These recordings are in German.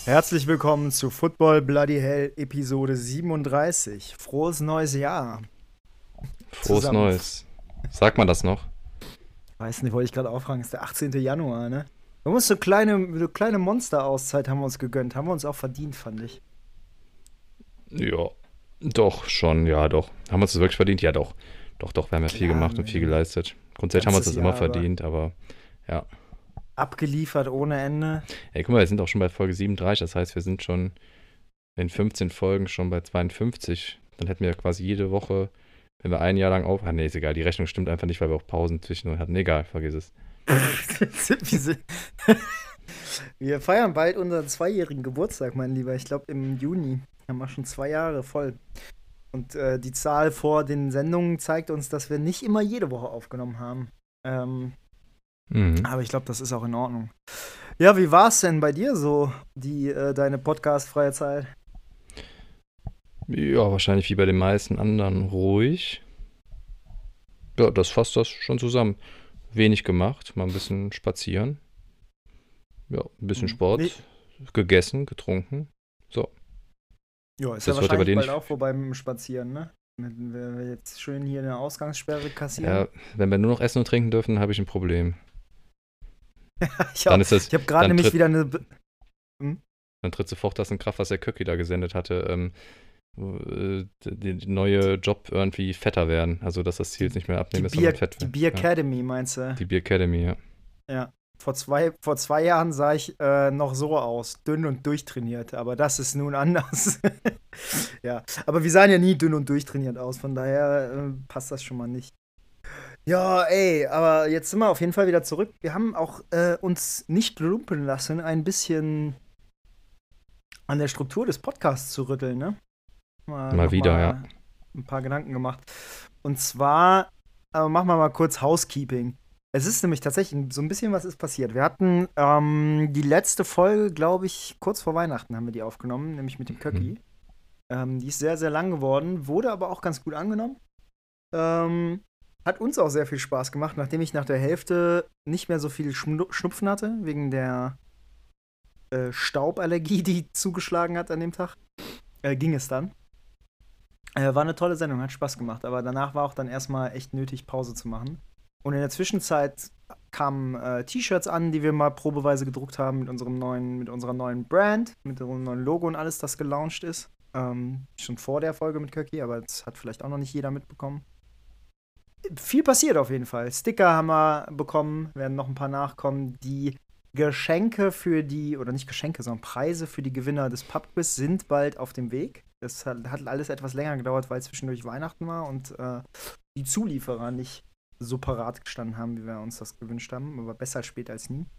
Herzlich willkommen zu Football Bloody Hell Episode 37. Frohes neues Jahr Frohes zusammen. Neues. Sagt man das noch? Weiß nicht, wollte ich gerade aufragen, ist der 18. Januar, ne? Wir haben uns so kleine Monster-Auszeit haben wir uns gegönnt. Haben wir uns auch verdient, fand ich. Ja, doch, schon, ja, doch. Haben wir uns das wirklich verdient? Ja, doch. Doch, doch, wir haben ja viel Klar, gemacht und viel ein geleistet. Grundsätzlich haben wir uns ganzes das immer Jahr aber verdient, aber ja. abgeliefert ohne Ende. Ey, guck mal, wir sind auch schon bei Folge 37, das heißt, wir sind schon in 15 Folgen schon bei 52. Dann hätten wir ja quasi jede Woche, wenn wir ein Jahr lang auf. Ah, nee, ist egal, die Rechnung stimmt einfach nicht, weil wir auch Pausen zwischendurch hatten. Egal, vergiss es. Wir sind- wir feiern bald unseren zweijährigen Geburtstag, mein Lieber. Ich glaube, im Juni haben wir schon 2 Jahre voll. Und die Zahl vor den Sendungen zeigt uns, dass wir nicht immer jede Woche aufgenommen haben. Ähm, Mhm. aber ich glaube, das ist auch in Ordnung. Ja, wie war es denn bei dir so, deine Podcast-freie Zeit? Ja, wahrscheinlich wie bei den meisten anderen ruhig. Ja, das fasst das schon zusammen. Wenig gemacht, mal ein bisschen spazieren. Ja, ein bisschen Nee. Sport, gegessen, getrunken. So, Ja, ist ja das wird ja bei wahrscheinlich dir bald nicht. auch vorbei mit dem Spazieren, ne? Wenn wir jetzt schön hier eine Ausgangssperre kassieren. Ja, wenn wir nur noch essen und trinken dürfen, dann habe ich ein Problem. Ich Dann auch. ist das, Ich habe gerade dann nämlich tritt, wieder eine. Hm? dann tritt sofort das in Kraft, was der Köcki da gesendet hatte. Die neue Job irgendwie fetter werden. Also, dass das Ziel Die, jetzt nicht mehr die abnehmen ist, sondern Bier, fett die werden. Beer Ja, Academy, meinst du? die Beer Academy, ja. Ja. Vor zwei Jahren sah ich noch so aus, dünn und durchtrainiert, aber das ist nun anders. Ja, aber wir sahen ja nie dünn und durchtrainiert aus, von daher passt das schon mal nicht. Ja, ey, aber jetzt sind wir auf jeden Fall wieder zurück. Wir haben auch uns nicht lumpen lassen, ein bisschen an der Struktur des Podcasts zu rütteln, ne? Mal wieder, ja. Nochmal ein paar Gedanken gemacht. Und zwar, machen wir mal kurz Housekeeping. Es ist nämlich tatsächlich so ein bisschen was ist passiert. Wir hatten die letzte Folge, glaube ich, kurz vor Weihnachten haben wir die aufgenommen, nämlich mit dem Mhm. Köcki. Die ist sehr, sehr lang geworden, wurde aber auch ganz gut angenommen. Ähm, Hat uns auch sehr viel Spaß gemacht, nachdem ich nach der Hälfte nicht mehr so viel Schnupfen hatte, wegen der Stauballergie, die zugeschlagen hat an dem Tag. Ging es dann. War eine tolle Sendung, hat Spaß gemacht, aber danach war auch dann erstmal echt nötig, Pause zu machen. Und in der Zwischenzeit kamen T-Shirts an, die wir mal probeweise gedruckt haben mit unserer neuen Brand, mit unserem neuen Logo und alles, das gelauncht ist. Schon vor der Folge mit Köcki, aber das hat vielleicht auch noch nicht jeder mitbekommen. Viel passiert auf jeden Fall. Sticker haben wir bekommen, werden noch ein paar nachkommen. Die Geschenke oder nicht Geschenke, sondern Preise für die Gewinner des Pubquiz sind bald auf dem Weg. Das hat alles etwas länger gedauert, weil zwischendurch Weihnachten war und die Zulieferer nicht so parat gestanden haben, wie wir uns das gewünscht haben. Aber besser spät als nie.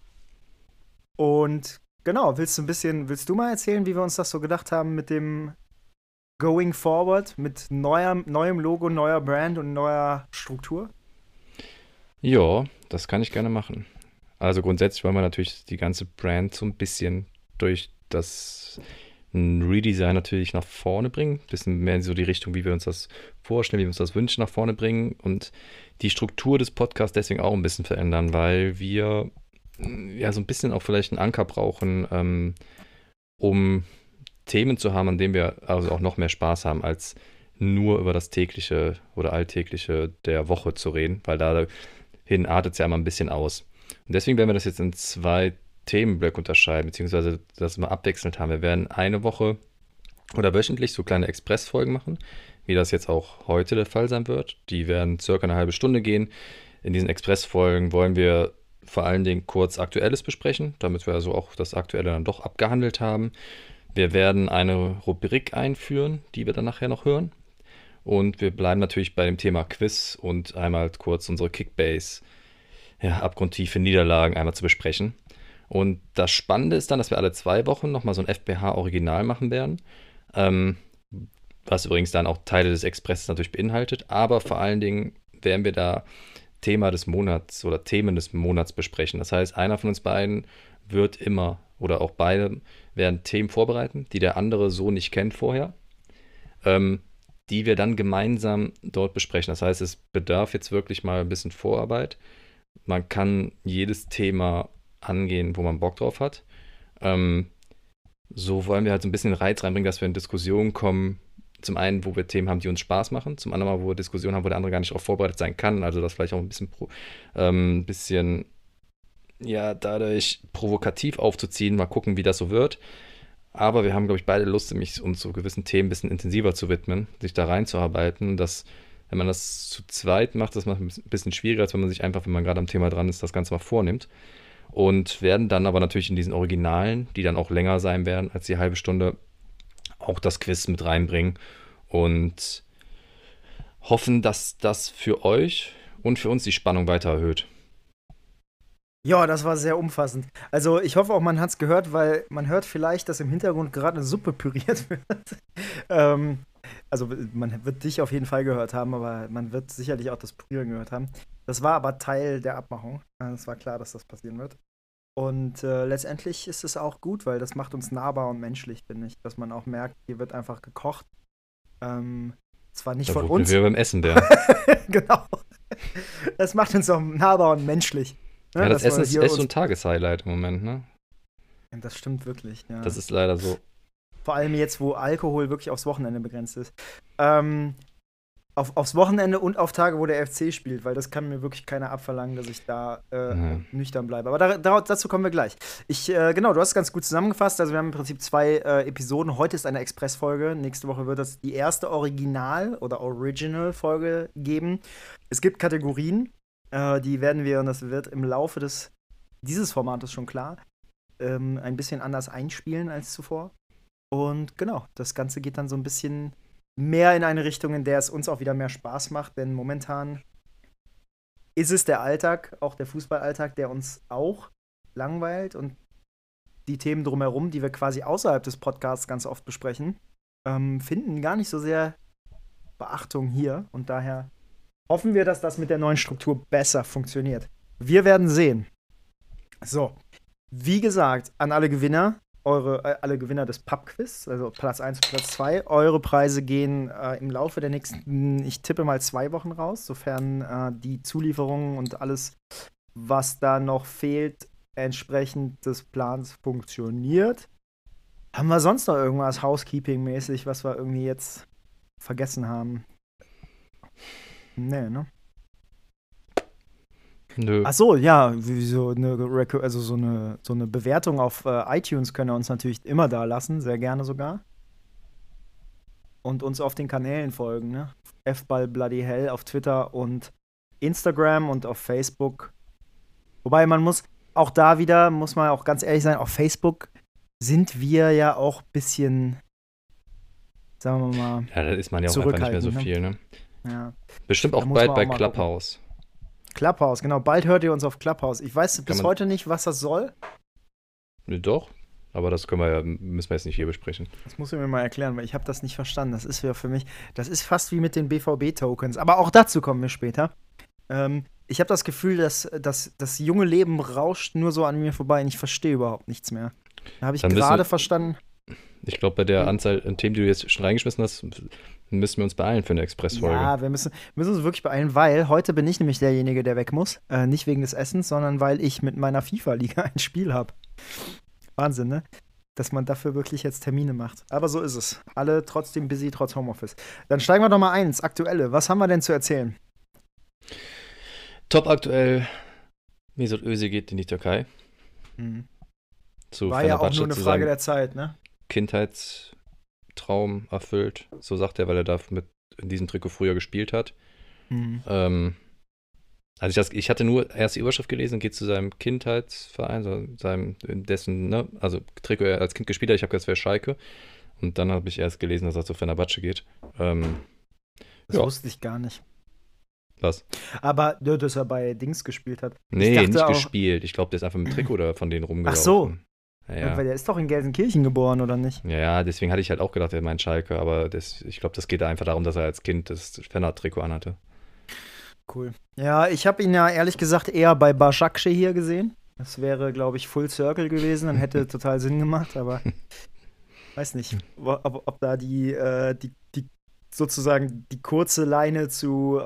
Und genau, willst du mal erzählen, wie wir uns das so gedacht haben mit dem Going Forward, mit neuem Logo, neuer Brand und neuer Struktur? Ja, das kann ich gerne machen. Also grundsätzlich wollen wir natürlich die ganze Brand so ein bisschen durch das Redesign natürlich nach vorne bringen. Bisschen mehr in so die Richtung, wie wir uns das vorstellen, wie wir uns das wünschen, nach vorne bringen. Und die Struktur des Podcasts deswegen auch ein bisschen verändern, weil wir ja so ein bisschen auch vielleicht einen Anker brauchen, um Themen zu haben, an denen wir also auch noch mehr Spaß haben, als nur über das tägliche oder alltägliche der Woche zu reden, weil dahin artet es ja immer ein bisschen aus. Und deswegen werden wir das jetzt in zwei Themenblöcke unterscheiden, beziehungsweise das mal abwechselnd haben. Wir werden eine Woche oder wöchentlich so kleine Expressfolgen machen, wie das jetzt auch heute der Fall sein wird. Die werden circa eine halbe Stunde gehen. In diesen Expressfolgen wollen wir vor allen Dingen kurz Aktuelles besprechen, damit wir also auch das Aktuelle dann doch abgehandelt haben. Wir werden eine Rubrik einführen, die wir dann nachher noch hören. Und wir bleiben natürlich bei dem Thema Quiz und einmal kurz unsere Kickbase, ja, abgrundtiefe Niederlagen einmal zu besprechen. Und das Spannende ist dann, dass wir alle 2 Wochen nochmal so ein FBH-Original machen werden. Ähm, Was übrigens dann auch Teile des Expresses natürlich beinhaltet. Aber vor allen Dingen werden wir da Thema des Monats oder Themen des Monats besprechen. Das heißt, einer von uns beiden wird immer oder auch beide werden Themen vorbereiten, die der andere so nicht kennt vorher, ähm, die wir dann gemeinsam dort besprechen. Das heißt, es bedarf jetzt wirklich mal ein bisschen Vorarbeit. Man kann jedes Thema angehen, wo man Bock drauf hat. Ähm, so wollen wir halt so ein bisschen Reiz reinbringen, dass wir in Diskussionen kommen. Zum einen, wo wir Themen haben, die uns Spaß machen. Zum anderen, wo wir Diskussionen haben, wo der andere gar nicht darauf vorbereitet sein kann. Also das vielleicht auch ein bisschen ja, dadurch provokativ aufzuziehen. Mal gucken, wie das so wird. Aber wir haben, glaube ich, beide Lust, uns so gewissen Themen ein bisschen intensiver zu widmen, sich da reinzuarbeiten. Wenn man das zu zweit macht, das macht ein bisschen schwieriger, als wenn man sich einfach, wenn man gerade am Thema dran ist, das Ganze mal vornimmt. Und werden dann aber natürlich in diesen Originalen, die dann auch länger sein werden als die halbe Stunde, auch das Quiz mit reinbringen und hoffen, dass das für euch und für uns die Spannung weiter erhöht. Ja, das war sehr umfassend. Also ich hoffe auch, man hat es gehört, weil man hört vielleicht, dass im Hintergrund gerade eine Suppe püriert wird. Also man wird dich auf jeden Fall gehört haben, aber man wird sicherlich auch das Pürieren gehört haben. Das war aber Teil der Abmachung. Es war klar, dass das passieren wird. Und letztendlich ist es auch gut, weil das macht uns nahbar und menschlich, finde ich. Dass man auch merkt, hier wird einfach gekocht. Zwar nicht Da von wurden uns. wir beim Essen, der. Genau. Das macht uns auch nahbar und menschlich. Ne? Ja, das Dass wir Essen ist hier so ein Tageshighlight im Moment, ne? Das stimmt wirklich, ja. Das ist leider so. Vor allem jetzt, wo Alkohol wirklich aufs Wochenende begrenzt ist. Aufs Wochenende und auf Tage, wo der FC spielt, weil das kann mir wirklich keiner abverlangen, dass ich da nüchtern bleibe. Aber dazu kommen wir gleich. Genau, du hast es ganz gut zusammengefasst. Also wir haben im Prinzip 2 Episoden. Heute ist eine Expressfolge. Nächste Woche wird es die erste Original- oder Original-Folge geben. Es gibt Kategorien, die werden wir, und das wird im Laufe dieses Formates schon klar, ein bisschen anders einspielen als zuvor. Und genau, das Ganze geht dann so ein bisschen mehr in eine Richtung, in der es uns auch wieder mehr Spaß macht, denn momentan ist es der Alltag, auch der Fußballalltag, der uns auch langweilt, und die Themen drumherum, die wir quasi außerhalb des Podcasts ganz oft besprechen, finden gar nicht so sehr Beachtung hier, und daher hoffen wir, dass das mit der neuen Struktur besser funktioniert. Wir werden sehen. So, wie gesagt, an alle Gewinner, alle Gewinner des Pub-Quiz, also Platz 1 und Platz 2. Eure Preise gehen im Laufe der nächsten, ich tippe mal 2 Wochen raus, sofern die Zulieferungen und alles, was da noch fehlt, entsprechend des Plans funktioniert. Haben wir sonst noch irgendwas Housekeeping-mäßig, was wir irgendwie jetzt vergessen haben? Nee, ne? Nö. Ach so, ja, so eine Bewertung auf iTunes könnt ihr uns natürlich immer da lassen, sehr gerne sogar. Und uns auf den Kanälen folgen, ne? Fball Bloody Hell auf Twitter und Instagram und auf Facebook. Wobei muss man auch ganz ehrlich sein, auf Facebook sind wir ja auch ein bisschen, sagen wir mal, Ja, da ist man ja auch einfach nicht mehr so viel, ne? Ja. Bestimmt auch bald bei Clubhouse. Clubhouse, genau. Bald hört ihr uns auf Clubhouse. Ich weiß bis heute nicht, was das soll. Doch, aber das müssen wir jetzt nicht hier besprechen. Das musst du mir mal erklären, weil ich habe das nicht verstanden. Das ist ja für mich, das ist fast wie mit den BVB-Tokens. Aber auch dazu kommen wir später. Ich habe das Gefühl, dass das junge Leben rauscht nur so an mir vorbei und ich verstehe überhaupt nichts mehr. Da habe ich gerade verstanden. Ich glaube, bei der Anzahl an Themen, die du jetzt schon reingeschmissen hast, müssen wir uns beeilen für eine Expressfolge. Ja, wir müssen uns wirklich beeilen, weil heute bin ich nämlich derjenige, der weg muss. Nicht wegen des Essens, sondern weil ich mit meiner FIFA-Liga ein Spiel habe. Wahnsinn, ne? Dass man dafür wirklich jetzt Termine macht. Aber so ist es. Alle trotzdem busy, trotz Homeoffice. Dann steigen wir doch mal ein ins Aktuelle. Was haben wir denn zu erzählen? Top aktuell. Mesut Özil geht in die Türkei. War ja auch nur eine Frage der Zeit, ne? Kindheitstraum erfüllt. So sagt er, weil er da in diesem Trikot früher gespielt hat. Also ich hatte nur erst die Überschrift gelesen, geht zu seinem Kindheitsverein, dessen, ne, also Trikot er als Kind gespielt hat. Ich habe gedacht, es wäre Schalke. Und dann habe ich erst gelesen, dass er zu Fenerbahce geht. Das wusste ich gar nicht. Was? Aber, dass er bei Dings gespielt hat. Nee, nicht gespielt. Ich glaube, der ist einfach mit dem Trikot da von denen rumgelaufen. Ach so. Ja. Weil der ist doch in Gelsenkirchen geboren, oder nicht? Ja, deswegen hatte ich halt auch gedacht, er meint Schalke. Aber ich glaube, das geht da einfach darum, dass er als Kind das Fener-Trikot anhatte. Cool. Ja, ich habe ihn ja ehrlich gesagt eher bei Başakşehir hier gesehen. Das wäre, glaube ich, Full Circle gewesen. Dann hätte total Sinn gemacht, aber weiß nicht, ob da die sozusagen die kurze Leine zu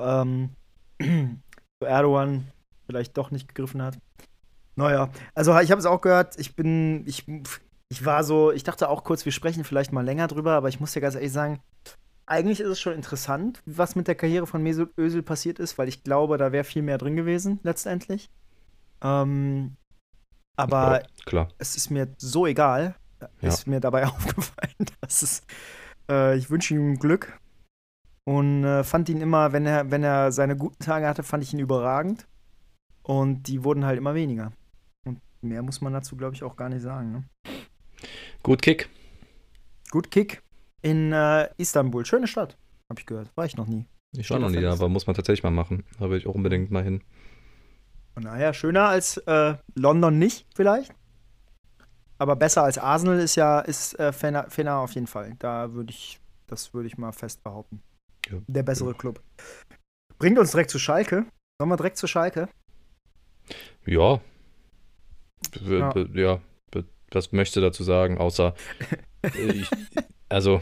Erdogan vielleicht doch nicht gegriffen hat. Naja, also ich habe es auch gehört, Ich dachte auch kurz, wir sprechen vielleicht mal länger drüber, aber ich muss dir ganz ehrlich sagen, eigentlich ist es schon interessant, was mit der Karriere von Mesut Özil passiert ist, weil ich glaube, da wäre viel mehr drin gewesen, letztendlich. Ähm, Ja, aber klar. es ist mir so egal, Ja. ist mir dabei aufgefallen, ich wünsche ihm Glück und fand ihn immer, wenn er seine guten Tage hatte, fand ich ihn überragend. Und die wurden halt immer weniger. Und mehr muss man dazu, glaube ich, auch gar nicht sagen. Ne? Gut Kick. Gut Kick in Istanbul. Schöne Stadt, habe ich gehört. War ich noch nie. Ich war noch nie da, aber muss man tatsächlich mal machen. Da will ich auch unbedingt mal hin. Von daher schöner als London nicht, vielleicht. Aber besser als Arsenal ist Fener auf jeden Fall. Das würde ich mal fest behaupten. Ja. Der bessere Club. Bringt uns direkt zu Schalke. Sollen wir direkt zu Schalke? Ja. Ja. Ja. Was möchtest du dazu sagen, außer ich, also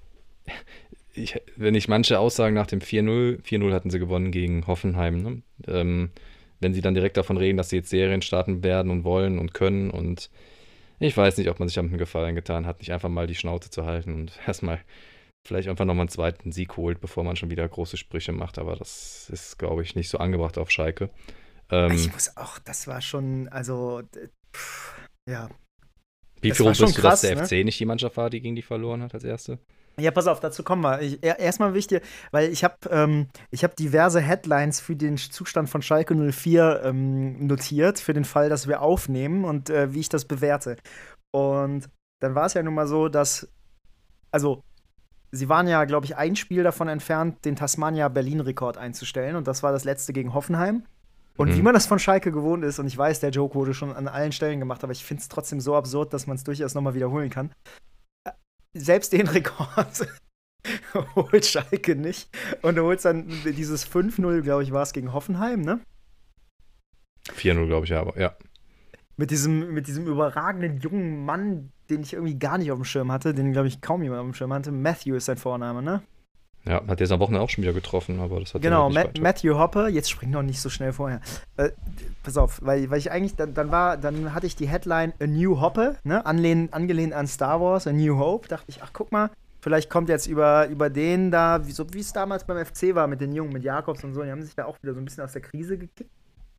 wenn ich manche Aussagen nach dem 4-0 hatten sie gewonnen gegen Hoffenheim, ne? Wenn sie dann direkt davon reden, dass sie jetzt Serien starten werden und wollen und können und ich weiß nicht, ob man sich damit einen Gefallen getan hat, nicht einfach mal die Schnauze zu halten und erstmal vielleicht einfach nochmal einen zweiten Sieg holt, bevor man schon wieder große Sprüche macht, aber das ist, glaube ich, nicht so angebracht auf Schalke. Ich muss auch, das war schon, also, ja. Wie Das viel war rum schon bist du, dass krass, der ne? FC nicht die Mannschaft war, die gegen die verloren hat als erste? Ja, pass auf, dazu kommen wir. Erstmal wichtig, weil ich hab diverse Headlines für den Zustand von Schalke 04 notiert, für den Fall, dass wir aufnehmen und wie ich das bewerte. Und dann war es ja nun mal so, also, sie waren ja, glaube ich, ein Spiel davon entfernt, den Tasmania-Berlin-Rekord einzustellen. Und das war das letzte gegen Hoffenheim. Und wie man das von Schalke gewohnt ist, und ich weiß, der Joke wurde schon an allen Stellen gemacht, aber ich finde es trotzdem so absurd, dass man es durchaus nochmal wiederholen kann. Selbst den Rekord holt Schalke nicht. Und du holst dann dieses 5-0, glaube ich, war es gegen Hoffenheim, ne? 4-0, glaube ich, aber ja. Mit diesem überragenden jungen Mann, den ich irgendwie gar nicht auf dem Schirm hatte, den, glaube ich, kaum jemand auf dem Schirm hatte. Matthew ist sein Vorname, ne? Ja, hat jetzt am Wochenende auch schon wieder getroffen, aber das hat Genau, halt nicht weiter. Matthew Hoppe, jetzt spring doch nicht so schnell vorher. Pass auf, weil ich eigentlich, dann hatte ich die Headline A New Hoppe, ne? Angelehnt an Star Wars, A New Hope. Dachte ich, ach guck mal, vielleicht kommt jetzt über den da, wie es damals beim FC war mit den Jungen, mit Jakobs und so, die haben sich da auch wieder so ein bisschen aus der Krise gekickt.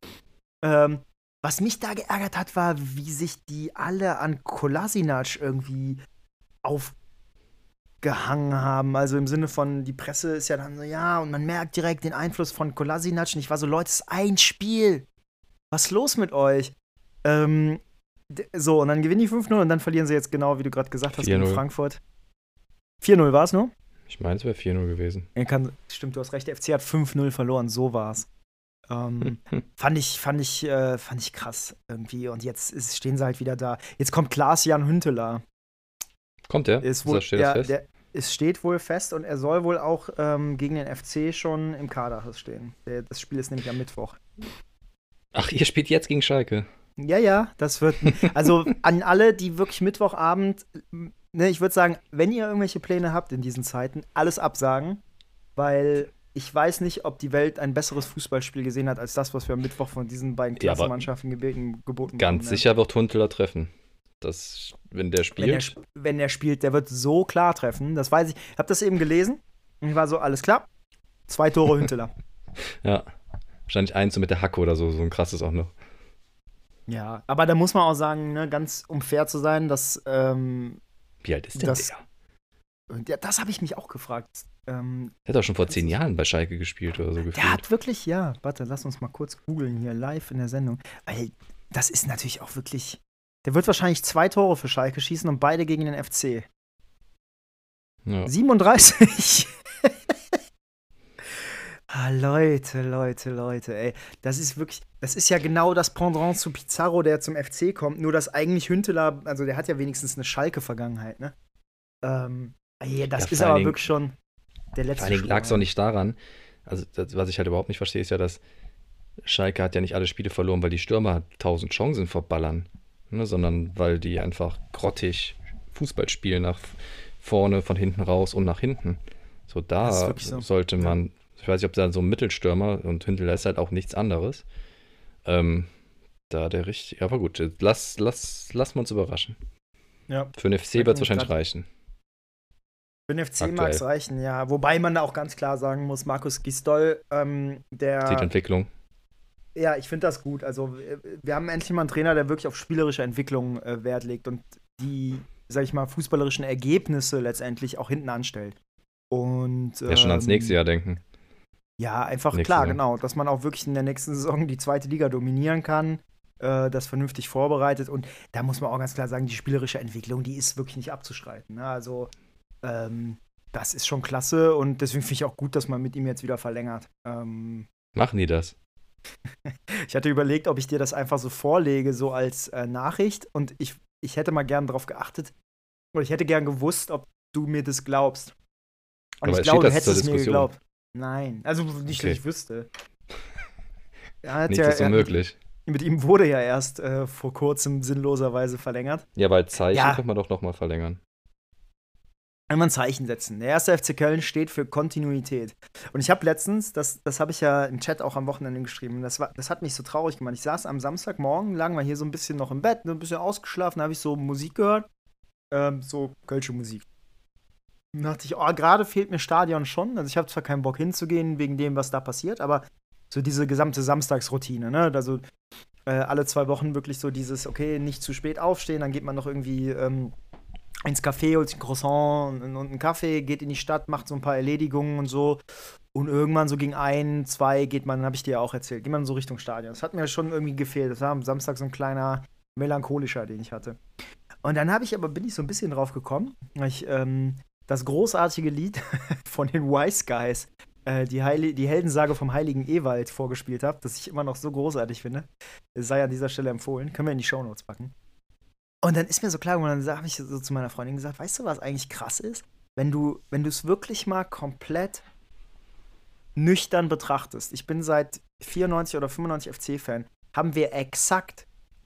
Was mich da geärgert hat, war, wie sich die alle an Kolasinac irgendwie aufgehangen haben. Also im Sinne von, die Presse ist ja dann so, ja, und man merkt direkt den Einfluss von Kolasinac. Und ich war so, Leute, es ist ein Spiel. Was ist los mit euch? So, und dann gewinnen die 5-0 und dann verlieren sie jetzt genau, wie du gerade gesagt hast, gegen 4-0. Frankfurt. 4-0 war es nur? Ich meine, es wäre 4-0 gewesen. Stimmt, du hast recht, der FC hat 5-0 verloren, so war's. Fand ich krass irgendwie. Und jetzt stehen sie halt wieder da. Jetzt kommt Klaas-Jan Huntelaar. Kommt der? Steht das fest? Es steht wohl fest und er soll wohl auch gegen den FC schon im Kader stehen. Das Spiel ist nämlich am Mittwoch. Ach, ihr spielt jetzt gegen Schalke? Ja, das wird. Also an alle, die wirklich Mittwochabend, ne, ich würde sagen, wenn ihr irgendwelche Pläne habt in diesen Zeiten, alles absagen, weil ich weiß nicht, ob die Welt ein besseres Fußballspiel gesehen hat, als das, was wir am Mittwoch von diesen beiden Klassenmannschaften geboten bekommen. Ganz sicher wird Huntelaar treffen. Wenn der spielt. Wenn der spielt, der wird so klar treffen. Das weiß ich. Ich habe das eben gelesen und ich war so, alles klar. 2 Tore Huntelaar. Ja. Wahrscheinlich eins so mit der Hacke oder so ein krasses auch noch. Ja, aber da muss man auch sagen, ne, ganz um fair zu sein, dass wie alt ist denn der? Das habe ich mich auch gefragt. Der hat auch schon vor 10 Jahren bei Schalke gespielt oder so gefühlt. Der hat wirklich, ja. Warte, lass uns mal kurz googeln hier live in der Sendung. Weil das ist natürlich auch wirklich. Der wird wahrscheinlich 2 Tore für Schalke schießen und beide gegen den FC. Ja. 37. Leute, ey. Das ist ja genau das Pendant zu Pizarro, der zum FC kommt. Nur, dass eigentlich Huntelaar, also der hat ja wenigstens eine Schalke-Vergangenheit, ne? Das ist aber wirklich schon der letzte. Vor allen Dingen lag es auch nicht daran, also was ich halt überhaupt nicht verstehe, ist ja, dass Schalke hat ja nicht alle Spiele verloren, weil die Stürmer 1000 Chancen verballern, ne, sondern weil die einfach grottig Fußball spielen, nach vorne, von hinten raus und nach hinten. So, da sollte man, ich weiß nicht, ob da so ein Mittelstürmer, und Huntelaar ist halt auch nichts anderes, da der richtig, aber gut, lass uns überraschen. Ja. Für den FC wird es wahrscheinlich reichen. Für den FC mag es reichen, ja. Wobei man da auch ganz klar sagen muss, Markus Gisdol, Sieht Entwicklung. Ja, ich finde das gut. Also, wir haben endlich mal einen Trainer, der wirklich auf spielerische Entwicklung Wert legt und die, sag ich mal, fußballerischen Ergebnisse letztendlich auch hinten anstellt. Und Ja, schon ans nächste Jahr denken. ja, einfach klar, genau, dass man auch wirklich in der nächsten Saison die zweite Liga dominieren kann, das vernünftig vorbereitet. Und da muss man auch ganz klar sagen, die spielerische Entwicklung, die ist wirklich nicht abzustreiten. Ne? Also, das ist schon klasse und deswegen finde ich auch gut, dass man mit ihm jetzt wieder verlängert. Machen die das? Ich hatte überlegt, ob ich dir das einfach so vorlege, so als Nachricht. Und ich hätte mal gern drauf geachtet. Oder ich hätte gern gewusst, ob du mir das glaubst. Und Aber ich glaube, du steht das zur hättest es mir Diskussion? geglaubt. Nein, also nicht, Okay. dass ich wüsste. Nichts ist unmöglich. Mit ihm wurde ja erst vor kurzem sinnloserweise verlängert. Ja, bei Zeichen Ja. könnte man doch nochmal verlängern. Einmal ein Zeichen setzen. Der erste FC Köln steht für Kontinuität. Und ich habe letztens, das habe ich ja im Chat auch am Wochenende geschrieben, das hat mich so traurig gemacht. Ich saß am Samstagmorgen, lagen wir hier so ein bisschen noch im Bett, ein bisschen ausgeschlafen, habe ich so Musik gehört, so kölsche Musik. Und dachte ich, oh, gerade fehlt mir Stadion schon. Also ich habe zwar keinen Bock hinzugehen wegen dem, was da passiert, aber so diese gesamte Samstagsroutine, ne? Also alle 2 Wochen wirklich so dieses, okay, nicht zu spät aufstehen, dann geht man noch irgendwie ins Café, holt sich ein Croissant und einen Kaffee, geht in die Stadt, macht so ein paar Erledigungen und so. Und irgendwann so gegen 1, 2 geht man, habe ich dir ja auch erzählt, geht man so Richtung Stadion. Das hat mir schon irgendwie gefehlt. Das war am Samstag so ein kleiner melancholischer, den ich hatte. Und dann bin ich so ein bisschen drauf gekommen, weil ich das großartige Lied von den Wise Guys, die Heldensage vom heiligen Ewald vorgespielt habe, das ich immer noch so großartig finde. Es sei an dieser Stelle empfohlen. Können wir in die Shownotes packen. Und dann ist mir so klar geworden, dann habe ich so zu meiner Freundin gesagt, weißt du, was eigentlich krass ist? Wenn du es wirklich mal komplett nüchtern betrachtest. Ich bin seit 94 oder 95 FC-Fan, haben wir exakt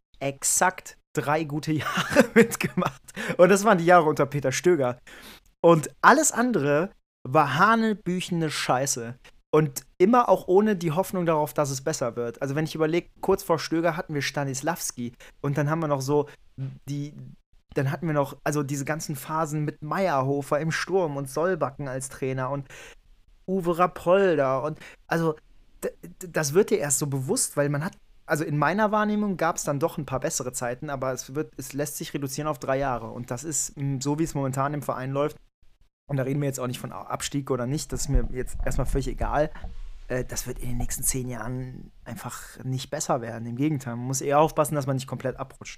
3 gute Jahre mitgemacht. Und das waren die Jahre unter Peter Stöger. Und alles andere war hanebüchene Scheiße. Und immer auch ohne die Hoffnung darauf, dass es besser wird. Also wenn ich überlege, kurz vor Stöger hatten wir Stanislavski und dann haben wir noch so dann hatten wir noch also diese ganzen Phasen mit Meyerhofer im Sturm und Solbakken als Trainer und Uwe Rapolda und also das wird dir erst so bewusst, weil man hat also in meiner Wahrnehmung gab es dann doch ein paar bessere Zeiten, aber es lässt sich reduzieren auf 3 Jahre und das ist so, wie es momentan im Verein läuft. Und da reden wir jetzt auch nicht von Abstieg oder nicht, das ist mir jetzt erstmal völlig egal. Das wird in den nächsten 10 Jahren einfach nicht besser werden. Im Gegenteil, man muss eher aufpassen, dass man nicht komplett abrutscht.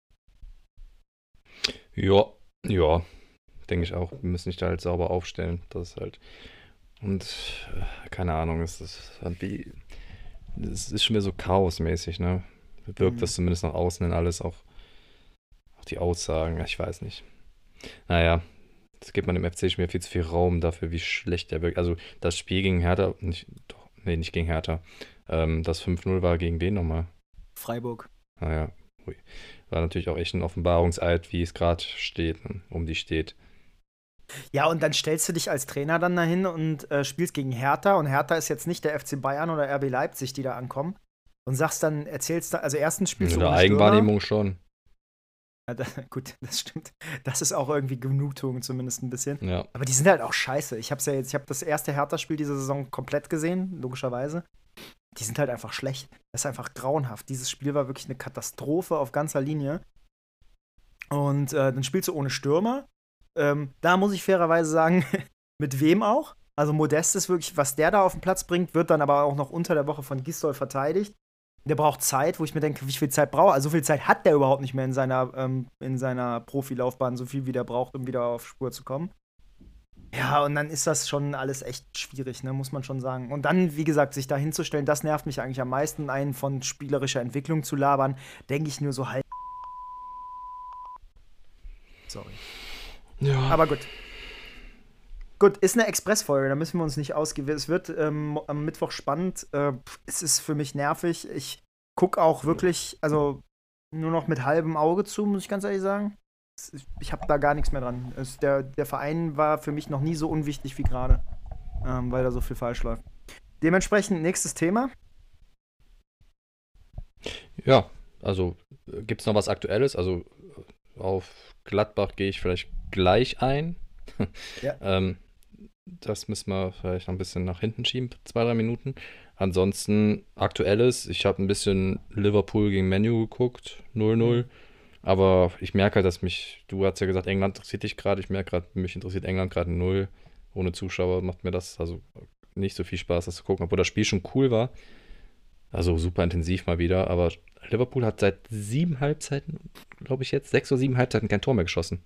Ja, denke ich auch. Wir müssen nicht halt sauber aufstellen. Das ist halt. Und keine Ahnung, es ist schon wieder so chaosmäßig, ne? Wirkt das zumindest nach außen in alles, auch die Aussagen, ich weiß nicht. Naja. Das gibt man dem FC schon wieder viel zu viel Raum dafür, wie schlecht der wirkt. Also das Spiel gegen Hertha, nicht gegen Hertha, das 5-0 war gegen wen nochmal? Freiburg. Naja, war natürlich auch echt ein Offenbarungseid, wie es gerade steht, um die steht. Ja, und dann stellst du dich als Trainer dann dahin und spielst gegen Hertha. Und Hertha ist jetzt nicht der FC Bayern oder RB Leipzig, die da ankommen. Und erzählst dann, also erstens spielst In du der ohne Eigenwahrnehmung schon. Ja, gut, das stimmt. Das ist auch irgendwie Genugtuung zumindest ein bisschen. Ja. Aber die sind halt auch scheiße. Ich habe das erste Hertha-Spiel dieser Saison komplett gesehen, logischerweise. Die sind halt einfach schlecht. Das ist einfach grauenhaft. Dieses Spiel war wirklich eine Katastrophe auf ganzer Linie. Und dann spielst du ohne Stürmer. Da muss ich fairerweise sagen, mit wem auch? Also Modest ist wirklich, was der da auf den Platz bringt, wird dann aber auch noch unter der Woche von Gisdol verteidigt. Der braucht Zeit, wo ich mir denke, wie viel Zeit braucht er? Also so viel Zeit hat der überhaupt nicht mehr in seiner Profilaufbahn, so viel wie der braucht, um wieder auf Spur zu kommen. Ja, und dann ist das schon alles echt schwierig, ne, muss man schon sagen. Und dann, wie gesagt, sich da hinzustellen, das nervt mich eigentlich am meisten, einen von spielerischer Entwicklung zu labern, denke ich nur so halt. Sorry. Ja. Aber gut. Gut, ist eine Expressfolge, da müssen wir uns nicht ausgeben. Es wird am Mittwoch spannend. Es ist für mich nervig. Ich gucke auch wirklich, also nur noch mit halbem Auge zu, muss ich ganz ehrlich sagen. Ich habe da gar nichts mehr dran. Der Verein war für mich noch nie so unwichtig wie gerade, weil da so viel falsch läuft. Dementsprechend nächstes Thema. Ja, also gibt es noch was Aktuelles? Also auf Gladbach gehe ich vielleicht gleich ein. Ja. Das müssen wir vielleicht noch ein bisschen nach hinten schieben, 2, 3 Minuten. Ansonsten aktuelles, ich habe ein bisschen Liverpool gegen Man U geguckt, 0-0. Mhm. Aber ich merke halt, du hast ja gesagt, England interessiert dich gerade. Ich merke gerade, mich interessiert England gerade null. Ohne Zuschauer macht mir das also nicht so viel Spaß, das zu gucken, obwohl das Spiel schon cool war. Also super intensiv mal wieder. Aber Liverpool hat seit 7 Halbzeiten, glaube ich jetzt, 6 oder 7 Halbzeiten kein Tor mehr geschossen.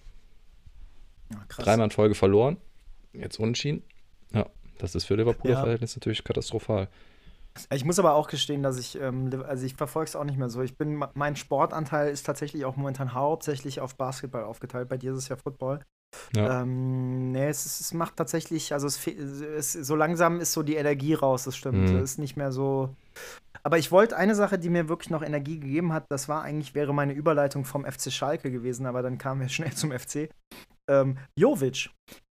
Ja, krass. Dreimal in Folge verloren. Jetzt unentschieden. Ja, das ist für Liverpooler Ja. Verhältnis natürlich katastrophal. Ich muss aber auch gestehen, dass also ich verfolge es auch nicht mehr so. Mein Sportanteil ist tatsächlich auch momentan hauptsächlich auf Basketball aufgeteilt. Bei dir ist es ja Football. Ja. Nee, es macht tatsächlich, also so langsam ist so die Energie raus, das stimmt. Mhm. Es ist nicht mehr so. Aber ich wollte eine Sache, die mir wirklich noch Energie gegeben hat, das war eigentlich, wäre meine Überleitung vom FC Schalke gewesen, aber dann kamen wir schnell zum FC. Jovic.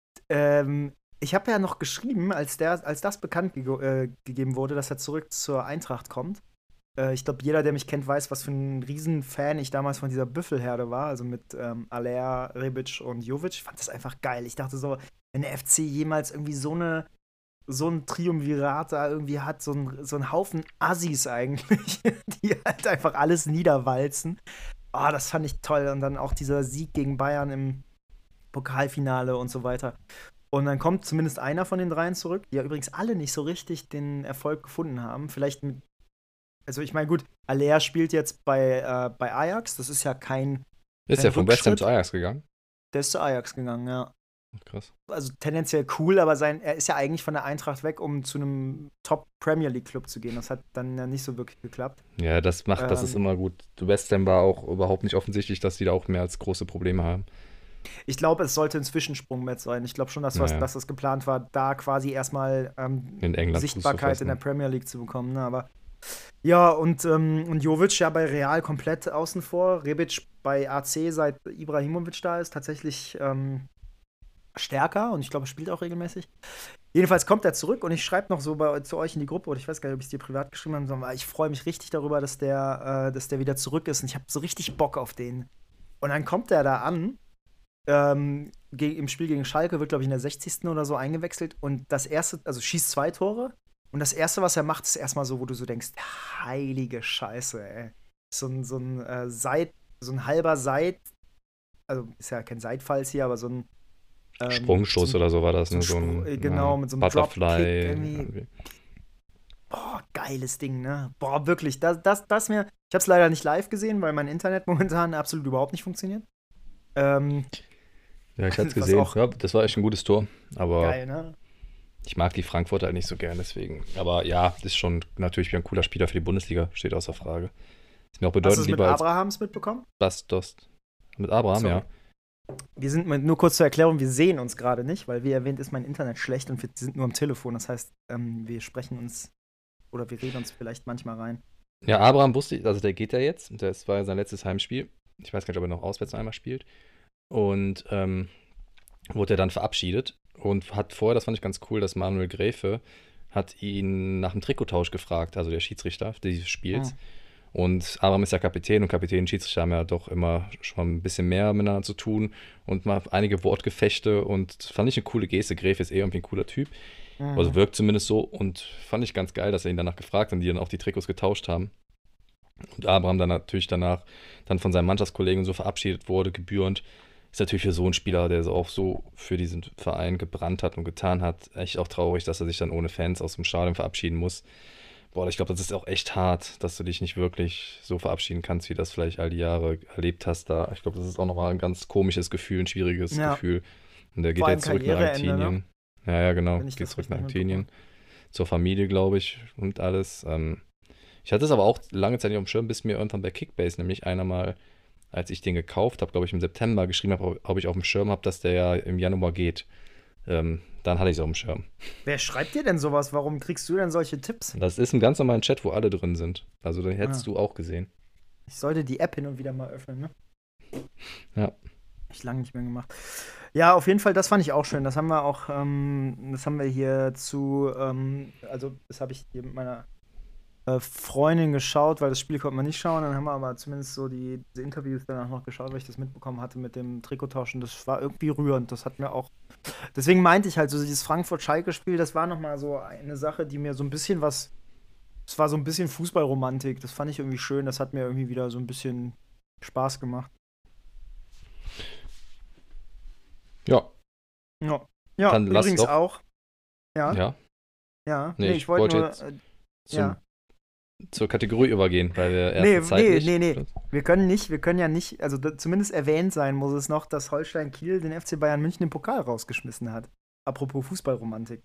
Ich habe ja noch geschrieben, als das bekannt gegeben wurde, dass er zurück zur Eintracht kommt. Ich glaube, jeder, der mich kennt, weiß, was für ein Riesenfan ich damals von dieser Büffelherde war, also mit Aller, Rebic und Jovic. Ich fand das einfach geil. Ich dachte so, wenn der FC jemals irgendwie so ein Triumvirat da irgendwie hat, so ein Haufen Assis eigentlich, die halt einfach alles niederwalzen. Oh, das fand ich toll. Und dann auch dieser Sieg gegen Bayern im Pokalfinale und so weiter. Und dann kommt zumindest einer von den dreien zurück, die ja übrigens alle nicht so richtig den Erfolg gefunden haben. Vielleicht mit, also ich meine, gut, Aller spielt jetzt bei Ajax, das ist ja Ist kein ja von West Ham Rückschritt. zu Ajax gegangen. Der ist zu Ajax gegangen, ja. Krass. Also tendenziell cool, aber er ist ja eigentlich von der Eintracht weg, um zu einem Top-Premier League-Club zu gehen. Das hat dann ja nicht so wirklich geklappt. Ja, das ist Ähm, immer gut. West Ham war auch überhaupt nicht offensichtlich, dass die da auch mehr als große Probleme haben. Ich glaube, es sollte ein Zwischensprung-Match sein. Ich glaube schon, Naja, dass das geplant war, da quasi erstmal in England Fuß zu Sichtbarkeit in der fassen. Premier League zu bekommen. Ne? Aber ja, und Jovic ja bei Real komplett außen vor. Rebic bei AC, seit Ibrahimovic da ist, tatsächlich stärker und ich glaube, er spielt auch regelmäßig. Jedenfalls kommt er zurück und ich schreibe noch so zu euch in die Gruppe, oder ich weiß gar nicht, ob ich es dir privat geschrieben habe, sondern ich freue mich richtig darüber, dass der wieder zurück ist und ich habe so richtig Bock auf den. Und dann kommt er da an, im Spiel gegen Schalke, wird, glaube ich, in der 60. oder so eingewechselt und das erste, also schießt 2 Tore und das erste, was er macht, ist erstmal so, wo du so denkst, heilige Scheiße, ey. So ein halber also ist ja kein Seitfalls hier, aber so Sprungschuss ein oder so war das, ne? So genau, ein mit so einem Dropkick Butterfly. irgendwie. Boah, geiles Ding, ne? Boah, wirklich. Ich hab's leider nicht live gesehen, weil mein Internet momentan absolut überhaupt nicht funktioniert. Ähm, Ja, ich hatte es was gesehen. auch Ja, das war echt ein gutes Tor. Aber geil, ne? ich mag die Frankfurter halt nicht so gern, deswegen. Aber ja, ist schon natürlich wieder ein cooler Spieler für die Bundesliga, steht außer Frage. Ist mir auch Hast du bedeutend es mit lieber als Abrahams mitbekommen? Bastos. Mit Abraham, Sorry. ja. Nur kurz zur Erklärung, wir sehen uns gerade nicht, weil wie erwähnt ist mein Internet schlecht und wir sind nur am Telefon. Das heißt, wir sprechen uns oder wir reden uns vielleicht manchmal rein. Ja, Abraham wusste ich, also der geht ja jetzt. Das war ja sein letztes Heimspiel. Ich weiß gar nicht, ob er noch auswärts noch einmal spielt. Und wurde er dann verabschiedet und hat vorher, das fand ich ganz cool, dass Manuel Gräfe hat ihn nach dem Trikottausch gefragt, also der Schiedsrichter dieses Spiels. Hm. Und Abraham ist ja Kapitän und Kapitän und Schiedsrichter haben ja doch immer schon ein bisschen mehr miteinander zu tun und mal einige Wortgefechte und das fand ich eine coole Geste. Gräfe ist eh irgendwie ein cooler Typ, also Mhm. wirkt zumindest so und fand ich ganz geil, dass er ihn danach gefragt hat und die dann auch die Trikots getauscht haben. Und Abraham dann natürlich danach dann von seinen Mannschaftskollegen so verabschiedet wurde, gebührend. Ist natürlich für so einen Spieler, der so auch so für diesen Verein gebrannt hat und getan hat, echt auch traurig, dass er sich dann ohne Fans aus dem Stadion verabschieden muss. Boah, ich glaube, das ist auch echt hart, dass du dich nicht wirklich so verabschieden kannst, wie das vielleicht all die Jahre erlebt hast da. Ich glaube, das ist auch nochmal ein ganz komisches Gefühl, ein schwieriges Ja, Gefühl. Und der geht vor allem jetzt zurück nach Karriereende, ne? Argentinien. Ja, ja, genau. Wenn ich Geht das zurück nach richtig mitbekomme. Argentinien. Zur Familie, glaube ich, und alles. Ich hatte es aber auch lange Zeit nicht auf dem Schirm, bis mir irgendwann bei Kickbase nämlich einer mal, als ich den gekauft habe, glaube ich im September geschrieben habe, ob ich auf dem Schirm habe, dass der ja im Januar geht. Dann hatte ich es auf dem Schirm. Wer schreibt dir denn sowas? Warum kriegst du denn solche Tipps? Das ist ein ganz normaler Chat, wo alle drin sind. Also den Ah, hättest du auch gesehen. ich sollte die App hin und wieder mal öffnen, ne? Ja. Ich lange nicht mehr gemacht. Ja, auf jeden Fall, das fand ich auch schön. Das haben wir auch, das haben wir hier also das habe ich hier mit meiner Freundin geschaut, weil das Spiel konnte man nicht schauen. Dann haben wir aber zumindest so diese Interviews danach noch geschaut, weil ich das mitbekommen hatte mit dem Trikottauschen. Das war irgendwie rührend. Das hat mir auch. Deswegen meinte ich halt, so dieses Frankfurt-Schalke-Spiel, das war nochmal so eine Sache, die mir so ein bisschen was. Es war so ein bisschen Fußballromantik. Das fand ich irgendwie schön. Das hat mir irgendwie wieder so ein bisschen Spaß gemacht. Ja, Ja, ja, dann lass übrigens doch. auch. Ja, Ja, ja. nee, Ich ich wollte wollte nur. jetzt Ja. zur Kategorie übergehen, weil wir Nee, erstens nee, zeitlich. nee, nee. Wir können ja nicht, also zumindest erwähnt sein muss es noch, dass Holstein Kiel den FC Bayern München im Pokal rausgeschmissen hat. Apropos Fußballromantik.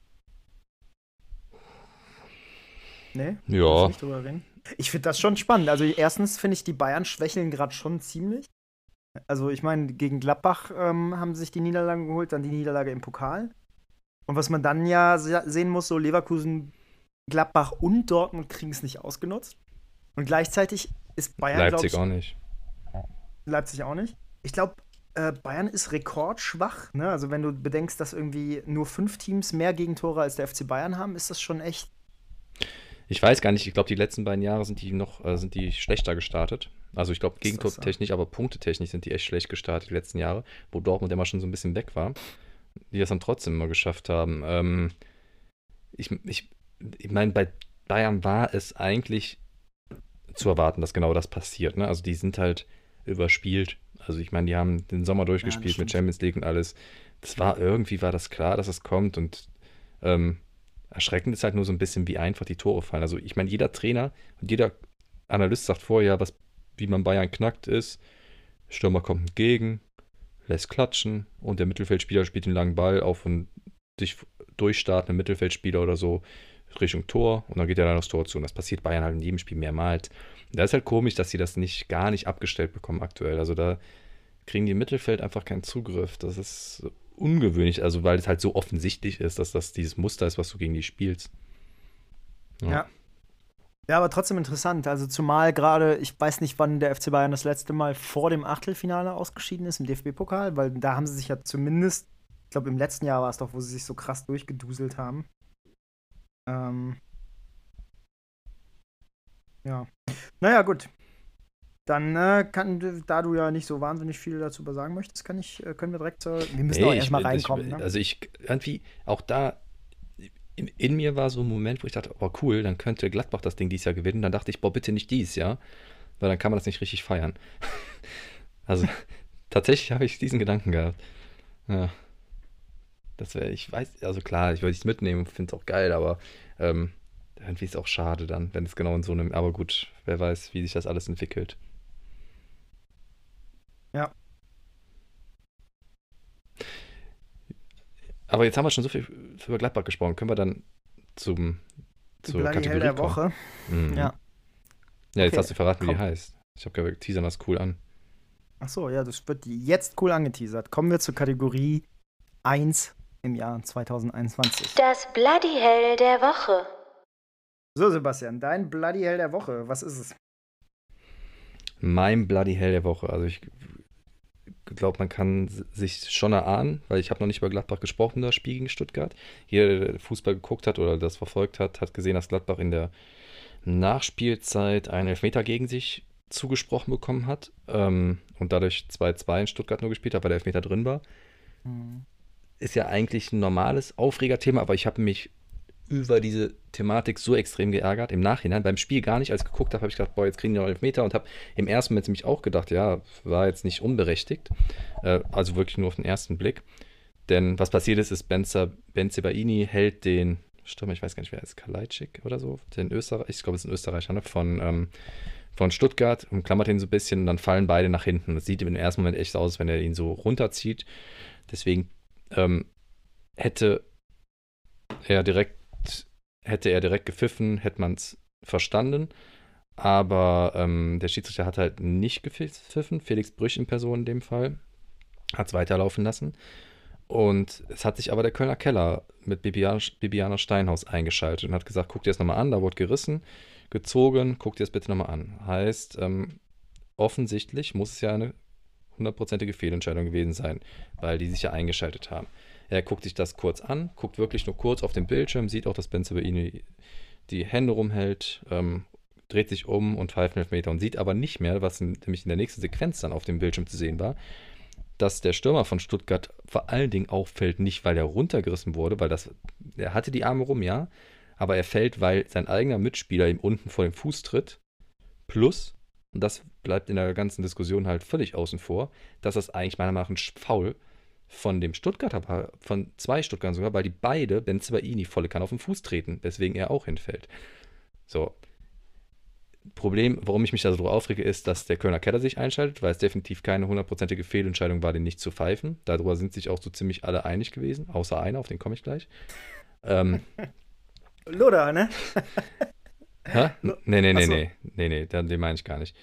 Nee? Willst du Ja, nicht drüber reden? Ich finde das schon spannend. Also erstens finde ich, die Bayern schwächeln gerade schon ziemlich. Also ich meine, gegen Gladbach haben sie sich die Niederlage geholt, dann die Niederlage im Pokal. Und was man dann ja sehen muss, so Leverkusen, Gladbach und Dortmund kriegen es nicht ausgenutzt. Und gleichzeitig ist Bayern, glaube Leipzig ich, auch nicht. Leipzig auch nicht. Ich glaube, Bayern ist rekordschwach. Ne? Also wenn du bedenkst, dass irgendwie nur 5 Teams mehr Gegentore als der FC Bayern haben, ist das schon echt. Ich weiß gar nicht, ich glaube, die letzten beiden Jahre sind die schlechter gestartet. Also ich glaube, Ist das so? gegentortechnisch, aber punktetechnisch sind die echt schlecht gestartet die letzten Jahre, wo Dortmund immer schon so ein bisschen weg war, die das dann trotzdem immer geschafft haben. Ich, ich, ich meine, bei Bayern war es eigentlich zu erwarten, dass genau das passiert. Ne? Also die sind halt überspielt. Also ich meine, die haben den Sommer Ja, das durchgespielt mit stimmt. Champions League und alles. Irgendwie war das klar, dass es kommt und ähm, erschreckend ist halt nur so ein bisschen, wie einfach die Tore fallen. Also ich meine, jeder Trainer und jeder Analyst sagt vorher, wie man Bayern knackt ist. Stürmer kommt entgegen, lässt klatschen und der Mittelfeldspieler spielt den langen Ball auf und sich durchstartenden Mittelfeldspieler oder so Richtung Tor und dann geht er dann aufs Tor zu. Und das passiert Bayern halt in jedem Spiel mehrmals. Da ist halt komisch, dass sie das gar nicht abgestellt bekommen aktuell. Also da kriegen die im Mittelfeld einfach keinen Zugriff. Das ist ungewöhnlich, also weil es halt so offensichtlich ist, dass das dieses Muster ist, was du gegen die spielst. Ja. Ja. Ja, aber trotzdem interessant. Also zumal gerade, ich weiß nicht, wann der FC Bayern das letzte Mal vor dem Achtelfinale ausgeschieden ist im DFB-Pokal, weil da haben sie sich ja zumindest, ich glaube im letzten Jahr war es doch, wo sie sich so krass durchgeduselt haben. Ähm, ja. Naja, gut. Dann da du ja nicht so wahnsinnig viel dazu sagen möchtest, können wir direkt wir müssen auch Nee, erstmal reinkommen, ne? also irgendwie, auch da, in mir war so ein Moment, wo ich dachte, oh cool, dann könnte Gladbach das Ding dieses Jahr gewinnen. Dann dachte ich, boah, bitte nicht dies Jahr, weil dann kann man das nicht richtig feiern. Also tatsächlich habe ich diesen Gedanken gehabt. Ja, ich weiß, also klar, ich würde es mitnehmen, finde es auch geil, aber ähm, irgendwie ist es auch schade dann, wenn es genau in so einem, aber gut, wer weiß, wie sich das alles entwickelt. Ja. Aber jetzt haben wir schon so viel über Gladbach gesprochen. Können wir dann zum, zur Bloody Hell Kategorie der kommen? Woche. Mhm. Ja. Ja, jetzt Okay. hast du verraten, wie die Komm. heißt. Ich habe gerade teasern das cool an. Ach so, ja, das wird jetzt cool angeteasert. Kommen wir zur Kategorie 1 im Jahr 2021. Das Bloody Hell der Woche. So, Sebastian, dein Bloody Hell der Woche, was ist es? Mein Bloody Hell der Woche. Also ich glaube, man kann sich schon erahnen, weil ich habe noch nicht über Gladbach gesprochen, das Spiel gegen Stuttgart. Jeder, der Fußball geguckt hat oder das verfolgt hat, hat gesehen, dass Gladbach in der Nachspielzeit einen Elfmeter gegen sich zugesprochen bekommen hat und dadurch 2-2 in Stuttgart nur gespielt hat, weil der Elfmeter drin war. Hm. Ist ja eigentlich ein normales Aufregerthema, aber ich habe mich über diese Thematik so extrem geärgert. Im Nachhinein, beim Spiel gar nicht. Als ich geguckt habe, habe ich gedacht, boah, jetzt kriegen die noch 11 Meter und habe im ersten Moment nämlich auch gedacht, ja, war jetzt nicht unberechtigt. Also wirklich nur auf den ersten Blick. Denn was passiert ist, Bensebaini hält den Stürmer, ich weiß gar nicht, wer ist, Kalajdzic oder so, den Österreich, ich glaube, es ist ein Österreicher, ne, von Stuttgart, umklammert ihn so ein bisschen und dann fallen beide nach hinten. Das sieht im ersten Moment echt aus, wenn er ihn so runterzieht. Deswegen hätte er direkt gepfiffen, hätte man es verstanden. Aber der Schiedsrichter hat halt nicht gepfiffen. Felix Brüch in Person in dem Fall. Hat es weiterlaufen lassen. Und es hat sich aber der Kölner Keller mit Bibiana Steinhaus eingeschaltet und hat gesagt, guck dir das nochmal an, da wurde gerissen, gezogen, guck dir das bitte nochmal an. Heißt, offensichtlich muss es ja eine 100%ige Fehlentscheidung gewesen sein, weil die sich ja eingeschaltet haben. Er guckt sich das kurz an, guckt wirklich nur kurz auf den Bildschirm, sieht auch, dass Bensebaini die Hände rumhält dreht sich um und pfeift einen Elfmeter und sieht aber nicht mehr, was nämlich in der nächsten Sequenz dann auf dem Bildschirm zu sehen war, dass der Stürmer von Stuttgart vor allen Dingen auffällt, nicht weil er runtergerissen wurde, weil er hatte die Arme rum, ja, aber er fällt, weil sein eigener Mitspieler ihm unten vor den Fuß tritt, plus, und das bleibt in der ganzen Diskussion halt völlig außen vor, dass das eigentlich meiner Meinung nach ein Foul von dem Stuttgarter war, von 2 Stuttgartern sogar, weil die beide Bensebaini volle Kanne auf den Fuß treten, weswegen er auch hinfällt. So. Problem, warum ich mich da so drauf aufrege, ist, dass der Kölner Keller sich einschaltet, weil es definitiv keine 100%ige Fehlentscheidung war, den nicht zu pfeifen. Darüber sind sich auch so ziemlich alle einig gewesen, außer einer, auf den komme ich gleich. Loda, ne? Hä? Nee, Achso. nee, den meine ich gar nicht.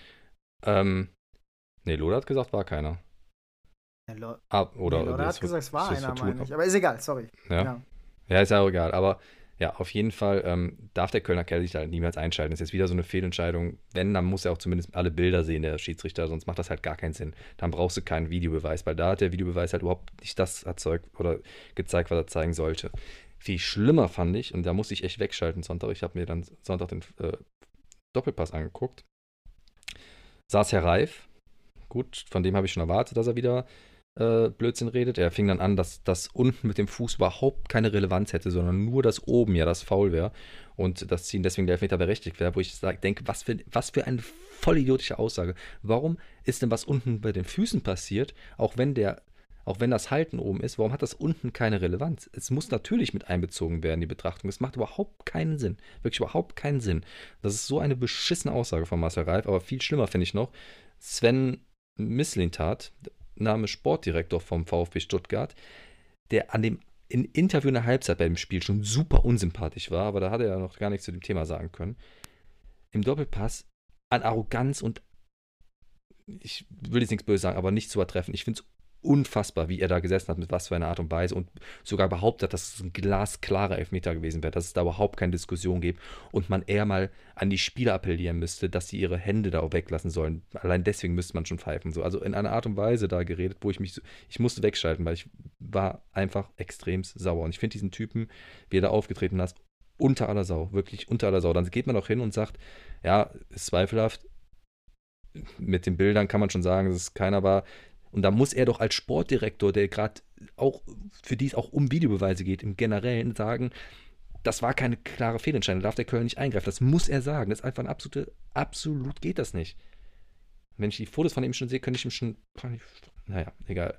Nee, Loda hat gesagt, war keiner. Ja, Oder Loda hat das gesagt, es war das einer, Vertun- meine ich. Aber ist egal, sorry. Ja. Ja. Ja, ist ja auch egal. Aber ja, auf jeden Fall darf der Kölner Kerl sich da niemals einschalten. Das ist jetzt wieder so eine Fehlentscheidung. Wenn, dann muss er auch zumindest alle Bilder sehen, der Schiedsrichter, sonst macht das halt gar keinen Sinn. Dann brauchst du keinen Videobeweis, weil da hat der Videobeweis halt überhaupt nicht das erzeugt oder gezeigt, was er zeigen sollte. Viel schlimmer fand ich, und da musste ich echt wegschalten Sonntag. Ich habe mir dann Sonntag den Doppelpass angeguckt. Saß Herr Reif. Gut, von dem habe ich schon erwartet, dass er wieder Blödsinn redet. Er fing dann an, dass das unten mit dem Fuß überhaupt keine Relevanz hätte, sondern nur das oben ja das Foul wäre und das Ziehen deswegen der Elfmeter berechtigt wäre, wo ich denke, was für eine vollidiotische Aussage. Warum ist denn was unten bei den Füßen passiert, auch wenn das Halten oben ist, warum hat das unten keine Relevanz? Es muss natürlich mit einbezogen werden, die Betrachtung. Es macht überhaupt keinen Sinn. Wirklich überhaupt keinen Sinn. Das ist so eine beschissene Aussage von Marcel Reif, aber viel schlimmer finde ich noch, Sven Mislintat, Name Sportdirektor vom VfB Stuttgart, der in Interview in der Halbzeit bei dem Spiel schon super unsympathisch war, aber da hat er ja noch gar nichts zu dem Thema sagen können. Im Doppelpass an Arroganz und ich will jetzt nichts Böses sagen, aber nicht zu übertreffen. Ich finde es unfassbar, wie er da gesessen hat, mit was für einer Art und Weise und sogar behauptet hat, dass es ein glasklarer Elfmeter gewesen wäre, dass es da überhaupt keine Diskussion gibt und man eher mal an die Spieler appellieren müsste, dass sie ihre Hände da auch weglassen sollen. Allein deswegen müsste man schon pfeifen. So. Also in einer Art und Weise da geredet, wo ich musste wegschalten, weil ich war einfach extremst sauer. Und ich finde diesen Typen, wie er da aufgetreten ist, unter aller Sau, wirklich unter aller Sau. Dann geht man auch hin und sagt, ja, ist zweifelhaft. Mit den Bildern kann man schon sagen, dass es keiner war. Und da muss er doch als Sportdirektor, der gerade auch, für die es auch um Videobeweise geht, im Generellen sagen, das war keine klare Fehlentscheidung, da darf der Köln nicht eingreifen. Das muss er sagen. Das ist einfach absolut geht das nicht. Wenn ich die Fotos von ihm schon sehe, könnte ich ihm schon, naja, egal.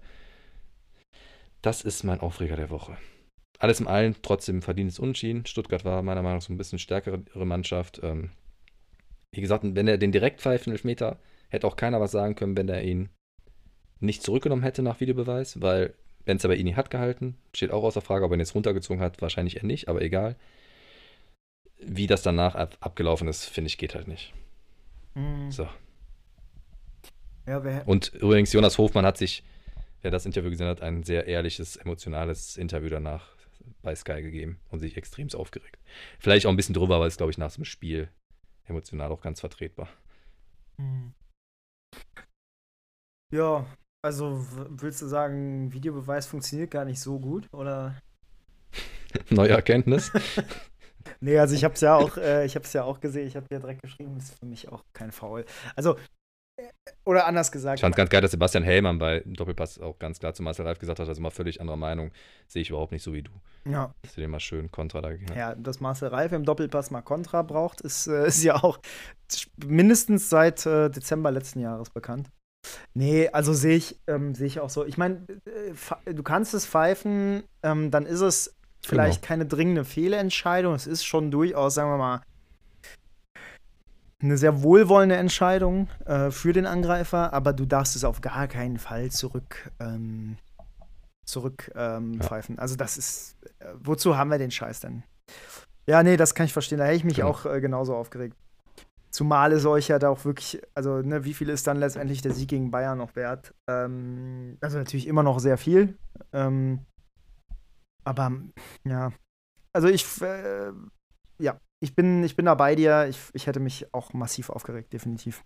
Das ist mein Aufreger der Woche. Alles in allem trotzdem verdientes Unentschieden. Stuttgart war meiner Meinung nach so ein bisschen stärkere Mannschaft. Wie gesagt, wenn er den direkt pfeift, Elfmeter, hätte auch keiner was sagen können, wenn er ihn nicht zurückgenommen hätte nach Videobeweis, weil Bensebaini hat gehalten, steht auch außer Frage, ob er ihn jetzt runtergezogen hat, wahrscheinlich eher nicht, aber egal. Wie das danach abgelaufen ist, finde ich, geht halt nicht. So. Ja, und übrigens, Jonas Hofmann hat sich, wer das Interview gesehen hat, ein sehr ehrliches, emotionales Interview danach bei Sky gegeben und sich extremst aufgeregt. Vielleicht auch ein bisschen drüber, aber ist, glaube ich, nach so einem Spiel emotional auch ganz vertretbar. Ja, also willst du sagen, Videobeweis funktioniert gar nicht so gut, oder? Neue Erkenntnis? Nee, also ich hab's ja auch gesehen, ich habe ja direkt geschrieben, das ist für mich auch kein Foul. Also, oder anders gesagt. Ich fand ganz geil, dass Sebastian Hellmann bei Doppelpass auch ganz klar zu Marcel Reif gesagt hat, also mal völlig anderer Meinung, sehe ich überhaupt nicht so wie du. Ja. Dass du dir mal schön Kontra da gegeben hast. Ja, dass Marcel Reif im Doppelpass mal Kontra braucht, ist ja auch mindestens seit Dezember letzten Jahres bekannt. Nee, also sehe ich auch so. Ich meine, du kannst es pfeifen, dann ist es vielleicht keine dringende Fehlentscheidung. Es ist schon durchaus, sagen wir mal, eine sehr wohlwollende Entscheidung für den Angreifer, aber du darfst es auf gar keinen Fall zurück pfeifen. Also das ist, wozu haben wir den Scheiß denn? Ja, nee, das kann ich verstehen. Da hätte ich mich auch genauso aufgeregt. Zumal es euch ja da auch wirklich, also ne, wie viel ist dann letztendlich der Sieg gegen Bayern noch wert? Also natürlich immer noch sehr viel. Aber ja, also ich bin da bei dir. Ich hätte mich auch massiv aufgeregt, definitiv.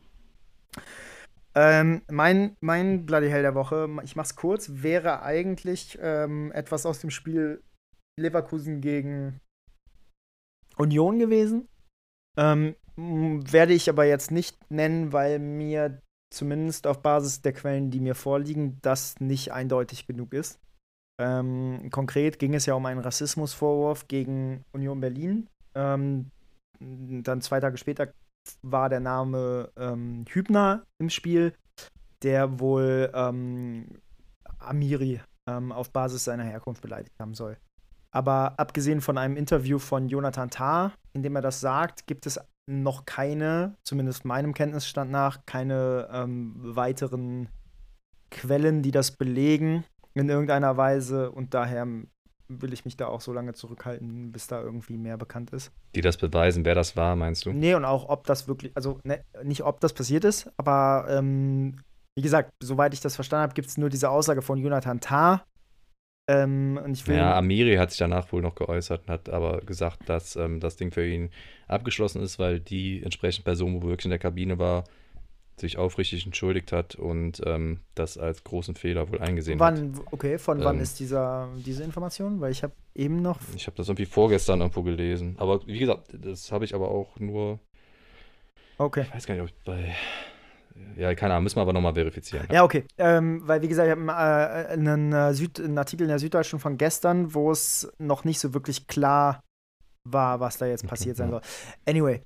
Mein Bloody Hell der Woche, ich mach's kurz, wäre eigentlich etwas aus dem Spiel Leverkusen gegen Union gewesen. Werde ich aber jetzt nicht nennen, weil mir zumindest auf Basis der Quellen, die mir vorliegen, das nicht eindeutig genug ist. Konkret ging es ja um einen Rassismusvorwurf gegen Union Berlin. Dann 2 Tage später war der Name Hübner im Spiel, der wohl Amiri auf Basis seiner Herkunft beleidigt haben soll. Aber abgesehen von einem Interview von Jonathan Tah, in dem er das sagt, gibt es noch keine, zumindest meinem Kenntnisstand nach, keine weiteren Quellen, die das belegen in irgendeiner Weise. Und daher will ich mich da auch so lange zurückhalten, bis da irgendwie mehr bekannt ist. Die das beweisen, wer das war, meinst du? Nee, und auch, ob das wirklich, also nicht, ob das passiert ist, aber wie gesagt, soweit ich das verstanden habe, gibt es nur diese Aussage von Jonathan Tah. Und ich will Ja, Amiri hat sich danach wohl noch geäußert und hat aber gesagt, dass das Ding für ihn abgeschlossen ist, weil die entsprechende Person, wo wirklich in der Kabine war, sich aufrichtig entschuldigt hat und das als großen Fehler wohl eingesehen hat. Wann ist diese Information? Weil ich habe eben noch. Ich habe das irgendwie vorgestern irgendwo gelesen. Aber wie gesagt, das habe ich aber auch nur. Okay. Ich weiß gar nicht, ob ich bei. Ja, keine Ahnung, müssen wir aber nochmal verifizieren. Ja, okay. Weil, wie gesagt, ich habe einen Artikel in der Süddeutschen von gestern, wo es noch nicht so wirklich klar war, was da jetzt passiert sein soll. Anyway,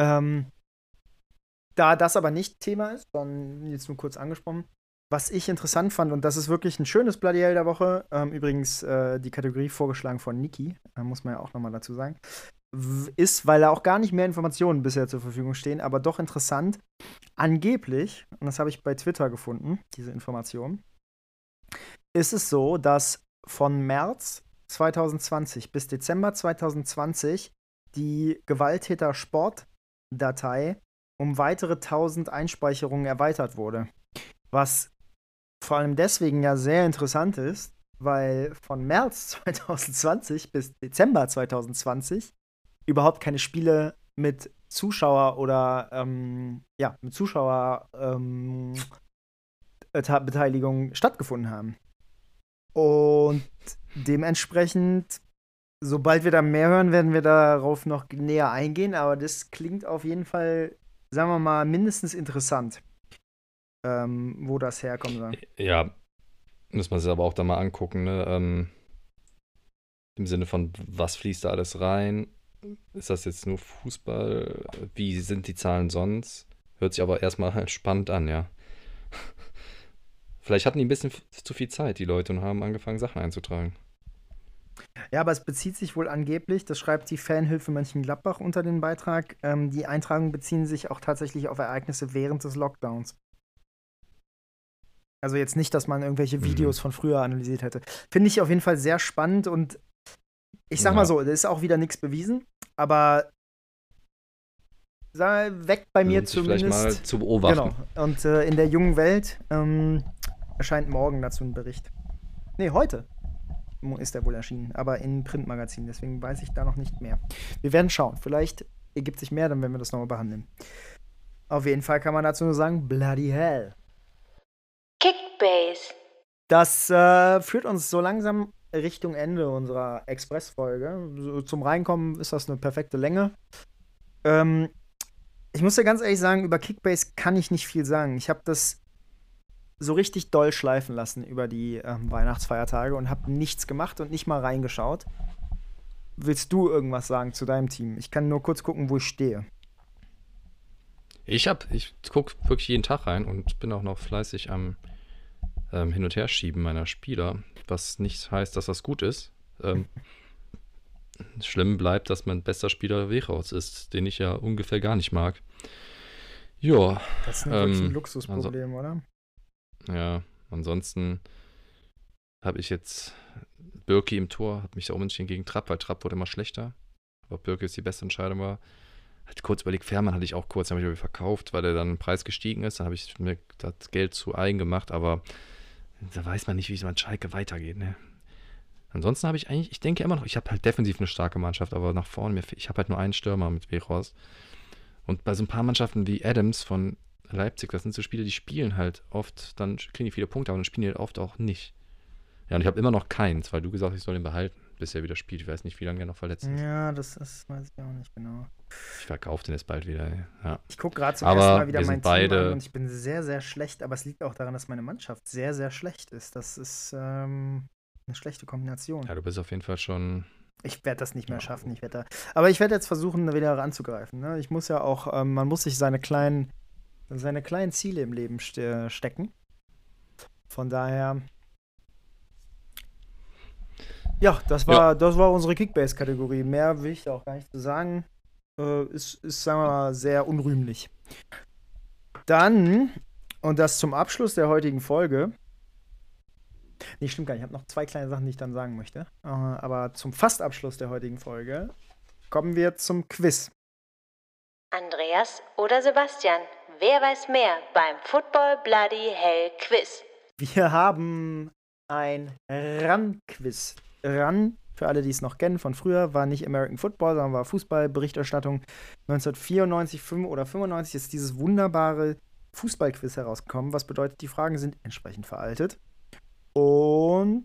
da das aber nicht Thema ist, sondern jetzt nur kurz angesprochen, was ich interessant fand, und das ist wirklich ein schönes Bloody Hell der Woche, übrigens die Kategorie vorgeschlagen von Niki, muss man ja auch nochmal dazu sagen, ist, weil da auch gar nicht mehr Informationen bisher zur Verfügung stehen, aber doch interessant. Angeblich, und das habe ich bei Twitter gefunden, diese Information, ist es so, dass von März 2020 bis Dezember 2020 die Gewalttäter-Sport-Datei um weitere 1000 Einspeicherungen erweitert wurde. Was vor allem deswegen ja sehr interessant ist, weil von März 2020 bis Dezember 2020 überhaupt keine Spiele mit Zuschauer oder mit Zuschauerbeteiligung stattgefunden haben. Und dementsprechend, sobald wir da mehr hören, werden wir darauf noch näher eingehen, aber das klingt auf jeden Fall, sagen wir mal, mindestens interessant, wo das herkommen soll. Ja, muss man sich aber auch da mal angucken, ne? Im Sinne von, was fließt da alles rein? Ist das jetzt nur Fußball? Wie sind die Zahlen sonst? Hört sich aber erstmal halt spannend an, ja. Vielleicht hatten die ein bisschen zu viel Zeit, die Leute, und haben angefangen, Sachen einzutragen. Ja, aber es bezieht sich wohl angeblich, das schreibt die Fanhilfe Mönchengladbach unter den Beitrag, die Eintragungen beziehen sich auch tatsächlich auf Ereignisse während des Lockdowns. Also jetzt nicht, dass man irgendwelche Videos von früher analysiert hätte. Finde ich auf jeden Fall sehr spannend und ich sag mal so, da ist auch wieder nichts bewiesen, aber weckt bei mir zumindest. Vielleicht mal zu beobachten. Genau. Und in der jungen Welt erscheint morgen dazu ein Bericht. Nee, heute ist der wohl erschienen, aber in Printmagazin, deswegen weiß ich da noch nicht mehr. Wir werden schauen. Vielleicht ergibt sich mehr, dann werden wir das nochmal behandeln. Auf jeden Fall kann man dazu nur sagen, bloody hell. Kickbase. Das führt uns so langsam Richtung Ende unserer Express-Folge. So, zum Reinkommen ist das eine perfekte Länge. Ich muss dir ganz ehrlich sagen, über Kickbase kann ich nicht viel sagen. Ich habe das so richtig doll schleifen lassen über die Weihnachtsfeiertage und habe nichts gemacht und nicht mal reingeschaut. Willst du irgendwas sagen zu deinem Team? Ich kann nur kurz gucken, wo ich stehe. Ich gucke wirklich jeden Tag rein und bin auch noch fleißig am Hin- und Herschieben meiner Spieler, was nicht heißt, dass das gut ist. Schlimm bleibt, dass mein bester Spieler Weghorst ist, den ich ja ungefähr gar nicht mag. Ja. Das ist wirklich ein Luxusproblem, oder? Ja, ansonsten habe ich jetzt Birki im Tor, habe mich da umentschieden gegen Trapp, weil Trapp wurde immer schlechter. Aber Birki ist die beste Entscheidung war. Hatte kurz überlegt, Fährmann hatte ich auch kurz, habe ich irgendwie verkauft, weil der dann im Preis gestiegen ist. Dann habe ich mir das Geld zu eigen gemacht, aber da weiß man nicht, wie es mit Schalke weitergeht, ne? Ansonsten habe ich eigentlich, ich denke immer noch, ich habe halt defensiv eine starke Mannschaft, aber nach vorne, ich habe halt nur einen Stürmer mit Weghorst. Und bei so ein paar Mannschaften wie Adams von Leipzig, das sind so Spiele, die spielen halt oft, dann kriegen die viele Punkte, aber dann spielen die halt oft auch nicht. Ja, und ich habe immer noch keins, weil du gesagt hast, ich soll den behalten. bis er wieder spielt. Ich weiß nicht, wie lange er noch verletzt ist. Ja, weiß ich auch nicht genau. Ich verkaufe den jetzt bald wieder. Ja. Ich gucke gerade zum Aber ersten Mal wieder wir mein sind Team beide- an und ich bin sehr, sehr schlecht, aber es liegt auch daran, dass meine Mannschaft sehr, sehr schlecht ist. Das ist eine schlechte Kombination. Ja, du bist auf jeden Fall schon. Ich werde das nicht mehr Ja. schaffen. Aber ich werde jetzt versuchen, wieder ranzugreifen. Ne? Ich muss ja auch, man muss sich seine kleinen Ziele im Leben stecken. Von daher. Ja, das war unsere Kickbase-Kategorie. Mehr will ich da auch gar nicht zu sagen. Ist, sagen wir mal, sehr unrühmlich. Dann, und das zum Abschluss der heutigen Folge. Nee, stimmt gar nicht. Ich habe noch 2 kleine Sachen, die ich dann sagen möchte. Aber zum Fastabschluss der heutigen Folge kommen wir zum Quiz. Andreas oder Sebastian, wer weiß mehr beim Football Bloody Hell Quiz? Wir haben ein Run-Quiz. Run, für alle, die es noch kennen von früher, war nicht American Football, sondern war Fußballberichterstattung. 1994 oder 95 ist dieses wunderbare Fußballquiz herausgekommen, was bedeutet, die Fragen sind entsprechend veraltet. Und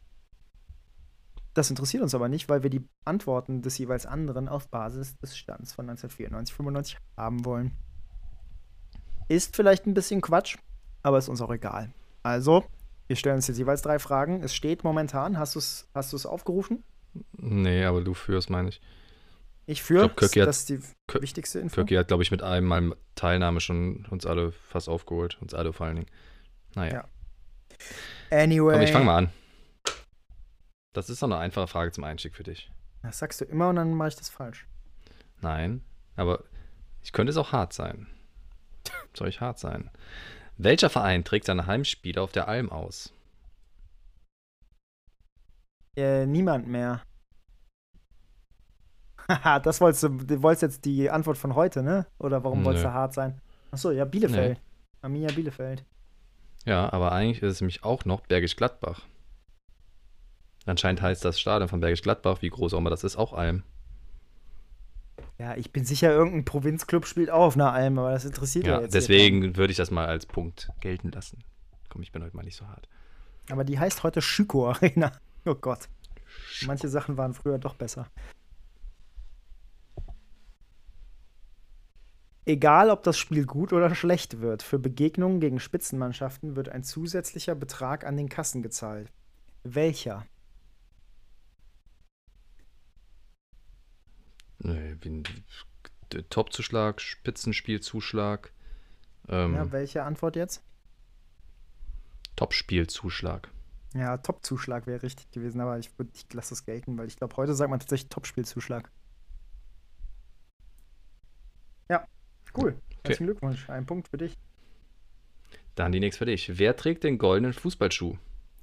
das interessiert uns aber nicht, weil wir die Antworten des jeweils anderen auf Basis des Stands von 1994, 95 haben wollen. Ist vielleicht ein bisschen Quatsch, aber ist uns auch egal. Also, wir stellen uns jetzt jeweils 3 Fragen. Es steht momentan, hast du es aufgerufen? Nee, aber du führst, meine ich. Ich führe, Ich glaub, Kirki das ist die wichtigste Info. Kirki hat, glaube ich, mit einem Mal Teilnahme schon uns alle fast aufgeholt. Uns alle vor allen Dingen. Naja. Ja. Anyway. Komm, ich fange mal an. Das ist doch eine einfache Frage zum Einstieg für dich. Das sagst du immer und dann mache ich das falsch. Nein, aber ich könnte es auch hart sein. Soll ich hart sein? Welcher Verein trägt seine Heimspiele auf der Alm aus? Niemand mehr. Haha, du wolltest jetzt die Antwort von heute, ne? Oder warum wolltest Nö. du hart sein? Achso, ja, Bielefeld. Arminia Bielefeld. Ja, aber eigentlich ist es nämlich auch noch Bergisch Gladbach. Anscheinend heißt das Stadion von Bergisch Gladbach, wie groß auch immer das ist, auch Alm. Ja, ich bin sicher, irgendein Provinzclub spielt auch auf einer Alm, aber das interessiert ja Ja, jetzt. deswegen würde ich das mal als Punkt gelten lassen. Komm, ich bin heute mal nicht so hart. Aber die heißt heute Schüko Arena. Oh Gott. Manche Sachen waren früher doch besser. Egal, ob das Spiel gut oder schlecht wird, für Begegnungen gegen Spitzenmannschaften wird ein zusätzlicher Betrag an den Kassen gezahlt. Welcher? Nee, Topzuschlag, Spitzenspielzuschlag, Ja, welche Antwort jetzt? Topspielzuschlag. Ja, Top-Zuschlag wäre richtig gewesen, aber ich lasse das gelten, weil ich glaube, heute sagt man tatsächlich Topspielzuschlag. Ja, cool. Herzlichen Glückwunsch. Ein Punkt für dich. Dann die nächste für dich. Wer trägt den goldenen Fußballschuh?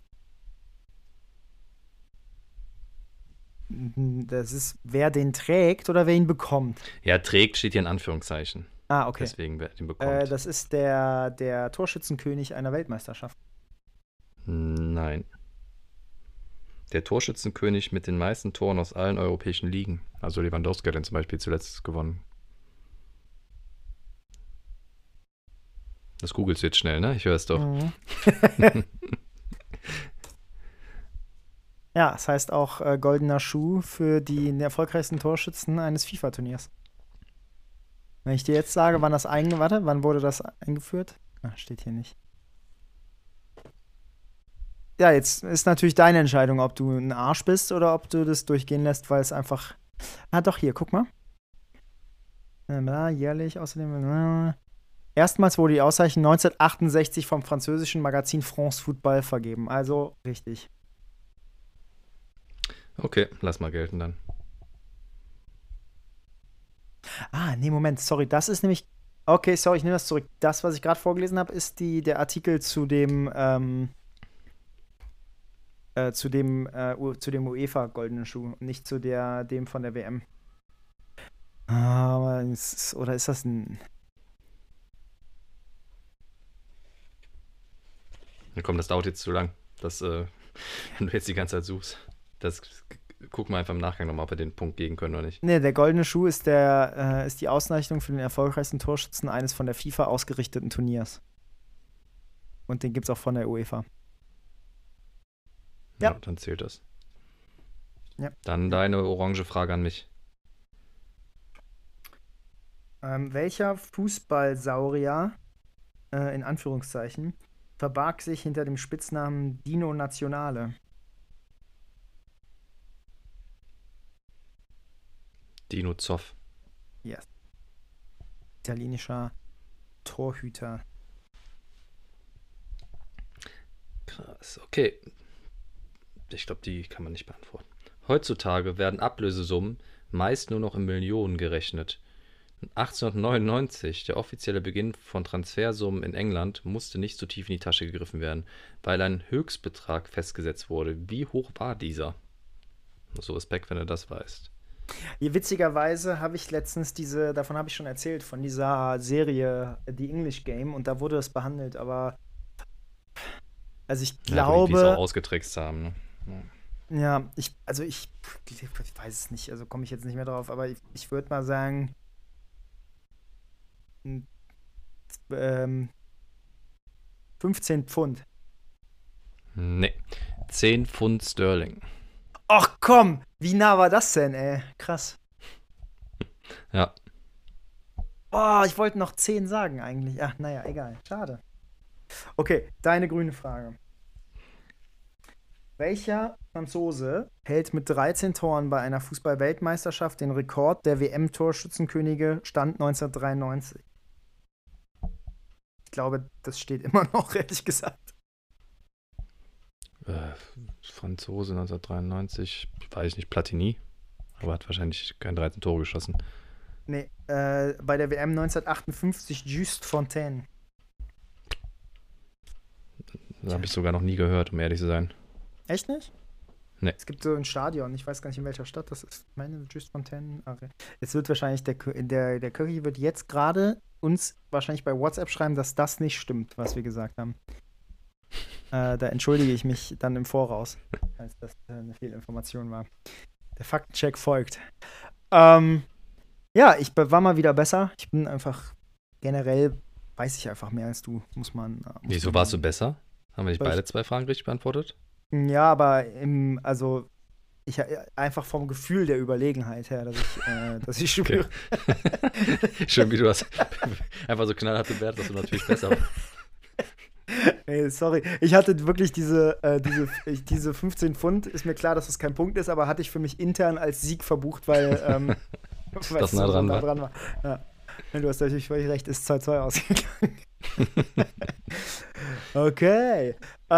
Das ist, wer den trägt oder wer ihn bekommt. Ja, trägt steht hier in Anführungszeichen. Ah, okay. Deswegen, wer den bekommt. Das ist der Torschützenkönig einer Weltmeisterschaft. Nein. Der Torschützenkönig mit den meisten Toren aus allen europäischen Ligen. Also Lewandowski hat den zum Beispiel zuletzt gewonnen. Das googelst du jetzt schnell, ne? Ich höre es doch. Mhm. Ja, es heißt auch goldener Schuh für den erfolgreichsten Torschützen eines FIFA-Turniers. Wenn ich dir jetzt sage, wann wurde das eingeführt? Ach, steht hier nicht. Ja, jetzt ist natürlich deine Entscheidung, ob du ein Arsch bist oder ob du das durchgehen lässt, weil es einfach. Ah, doch, hier, guck mal. Jährlich außerdem. Erstmals wurde die Auszeichnung 1968 vom französischen Magazin France Football vergeben. Also richtig. Okay, lass mal gelten dann. Ah, nee, Moment, sorry, das ist nämlich. Okay, sorry, ich nehme das zurück. Das, was ich gerade vorgelesen habe, ist der Artikel zu dem UEFA goldenen Schuh, nicht zu dem von der WM. Aber oder ist das ein. Ja, komm, das dauert jetzt zu lang. Wenn du jetzt die ganze Zeit suchst. Gucken wir einfach im Nachgang nochmal, ob wir den Punkt geben können oder nicht. Nee, der goldene Schuh ist die Auszeichnung für den erfolgreichsten Torschützen eines von der FIFA ausgerichteten Turniers. Und den gibt's auch von der UEFA. Ja. Dann zählt das. Ja. Dann deine orange Frage an mich. Welcher Fußballsaurier, in Anführungszeichen, verbarg sich hinter dem Spitznamen Dino Nationale? Dino Zoff. Yes. Italienischer Torhüter. Krass, okay. Ich glaube, die kann man nicht beantworten. Heutzutage werden Ablösesummen meist nur noch in Millionen gerechnet. 1899, der offizielle Beginn von Transfersummen in England, musste nicht so tief in die Tasche gegriffen werden, weil ein Höchstbetrag festgesetzt wurde. Wie hoch war dieser? So Respekt, wenn du das weißt. Ja, witzigerweise habe ich letztens davon habe ich schon erzählt, von dieser Serie The English Game, und da wurde das behandelt, aber also ich Ja, wo die so glaube, ausgetrickst haben. Ne? Ja. ich weiß es nicht, also komme ich jetzt nicht mehr drauf, aber ich würde mal sagen, ähm, 15 Pfund. Nee, 10 Pfund Sterling. Ach komm, wie nah war das denn, ey? Krass. Ja, Oh, ich wollte noch 10 sagen eigentlich. Ach, naja, egal. Schade. Okay, deine grüne Frage. Welcher Franzose hält mit 13 Toren bei einer Fußball-Weltmeisterschaft den Rekord der WM-Torschützenkönige Stand 1993? Ich glaube, das steht immer noch, ehrlich gesagt. Franzose 1993, weiß ich nicht, Platini, aber hat wahrscheinlich keine 13 Tore geschossen. Nee, bei der WM 1958 Just Fontaine. Das habe ich sogar noch nie gehört, um ehrlich zu sein. Echt nicht? Nee. Es gibt so ein Stadion, ich weiß gar nicht, in welcher Stadt das ist. Ich meine, Just Fontaine. Es wird wahrscheinlich, der Curry wird jetzt gerade uns wahrscheinlich bei WhatsApp schreiben, dass das nicht stimmt, was wir gesagt haben. Da entschuldige ich mich dann im Voraus, als das eine Fehlinformation war. Der Faktencheck folgt. Ja, ich war mal wieder besser. Ich bin einfach, generell weiß ich einfach mehr als du, muss man. Wieso warst du besser? Haben wir nicht Weil beide 2 Fragen richtig beantwortet? Ja, aber also einfach vom Gefühl der Überlegenheit her, dass ich spüre. Schön, wie du das einfach so knallhart bewertet, dass du natürlich besser warst. Ey, sorry. Ich hatte wirklich diese 15 Pfund, ist mir klar, dass das kein Punkt ist, aber hatte ich für mich intern als Sieg verbucht, weil Das nah dran war. Ja. Du hast natürlich völlig recht, ist 2-2 ausgegangen. Okay.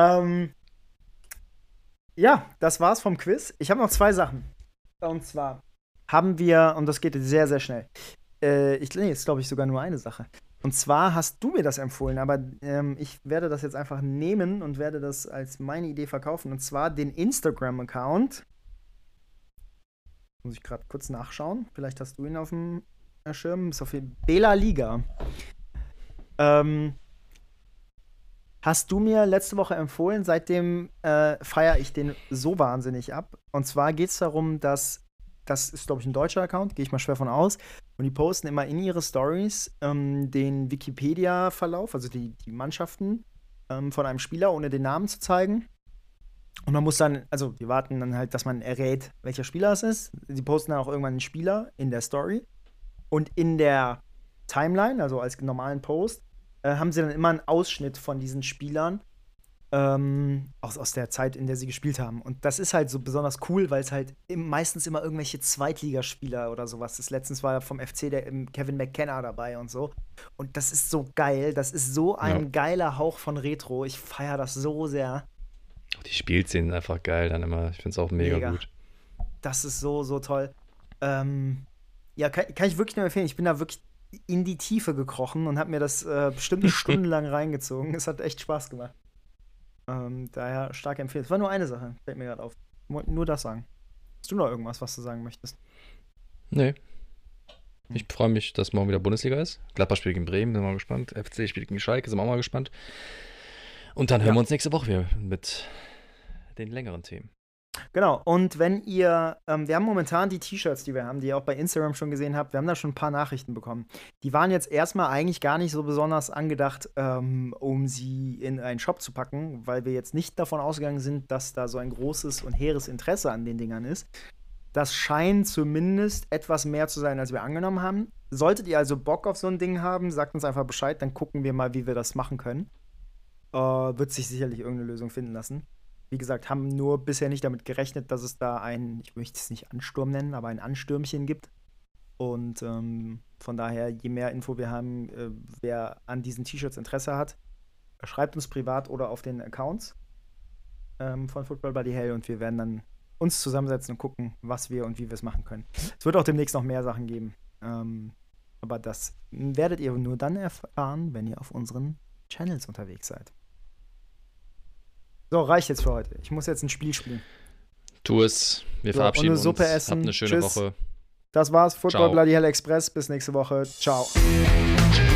Ja, das war's vom Quiz. Ich habe noch 2 Sachen. Und zwar haben wir, und das geht sehr, sehr schnell. Jetzt glaube ich sogar nur eine Sache. Und zwar hast du mir das empfohlen, aber ich werde das jetzt einfach nehmen und werde das als meine Idee verkaufen. Und zwar den Instagram-Account. Muss ich gerade kurz nachschauen. Vielleicht hast du ihn auf dem Schirm. Ist auf jeden Fall Bela Liga. Hast du mir letzte Woche empfohlen, seitdem feiere ich den so wahnsinnig ab. Und zwar geht es darum, dass das ist, glaube ich, ein deutscher Account, gehe ich mal schwer von aus. Und die posten immer in ihre Stories den Wikipedia-Verlauf, also die Mannschaften von einem Spieler, ohne den Namen zu zeigen. Und man muss dann, also die warten dann halt, dass man errät, welcher Spieler es ist. Sie posten dann auch irgendwann einen Spieler in der Story. Und in der Timeline, also als normalen Post, haben sie dann immer einen Ausschnitt von diesen Spielern aus der Zeit, in der sie gespielt haben. Und das ist halt so besonders cool, weil es halt meistens immer irgendwelche Zweitligaspieler oder sowas ist. Letztens war vom FC der Kevin McKenna dabei und so. Und das ist so geil. Das ist so ein geiler Hauch von Retro. Ich feiere das so sehr. Die Spielszenen sind einfach geil dann immer. Ich finde es auch mega gut. Das ist so, so toll. Ja, kann ich wirklich nur empfehlen. Ich bin da wirklich in die Tiefe gekrochen und habe mir das bestimmt stundenlang reingezogen. Es hat echt Spaß gemacht. Daher stark empfehlen. Es war nur eine Sache, fällt mir gerade auf. Ich wollte nur das sagen. Hast du noch irgendwas, was du sagen möchtest? Nee. Ich freue mich, dass morgen wieder Bundesliga ist. Gladbach spielt gegen Bremen, sind wir mal gespannt. FC spielt gegen Schalke, sind wir auch mal gespannt. Und dann hören wir uns nächste Woche wieder mit den längeren Themen. Genau, und wenn ihr, wir haben momentan die T-Shirts, die wir haben, die ihr auch bei Instagram schon gesehen habt, wir haben da schon ein paar Nachrichten bekommen. Die waren jetzt erstmal eigentlich gar nicht so besonders angedacht, um sie in einen Shop zu packen, weil wir jetzt nicht davon ausgegangen sind, dass da so ein großes und hehres Interesse an den Dingern ist. Das scheint zumindest etwas mehr zu sein, als wir angenommen haben. Solltet ihr also Bock auf so ein Ding haben, sagt uns einfach Bescheid, dann gucken wir mal, wie wir das machen können. Wird sich sicherlich irgendeine Lösung finden lassen. Wie gesagt, haben nur bisher nicht damit gerechnet, dass es da ich möchte es nicht Ansturm nennen, aber ein Anstürmchen gibt. Und von daher, je mehr Info wir haben, wer an diesen T-Shirts Interesse hat, schreibt uns privat oder auf den Accounts von Football Bloody Hell und wir werden dann uns zusammensetzen und gucken, was wir und wie wir es machen können. Es wird auch demnächst noch mehr Sachen geben. Aber das werdet ihr nur dann erfahren, wenn ihr auf unseren Channels unterwegs seid. So, reicht jetzt für heute. Ich muss jetzt ein Spiel spielen. Tu es. Wir verabschieden und eine Suppe uns. essen. Habt eine schöne Tschüss. Woche. Das war's. Football Ciao. Bloody Hell Express. Bis nächste Woche. Ciao.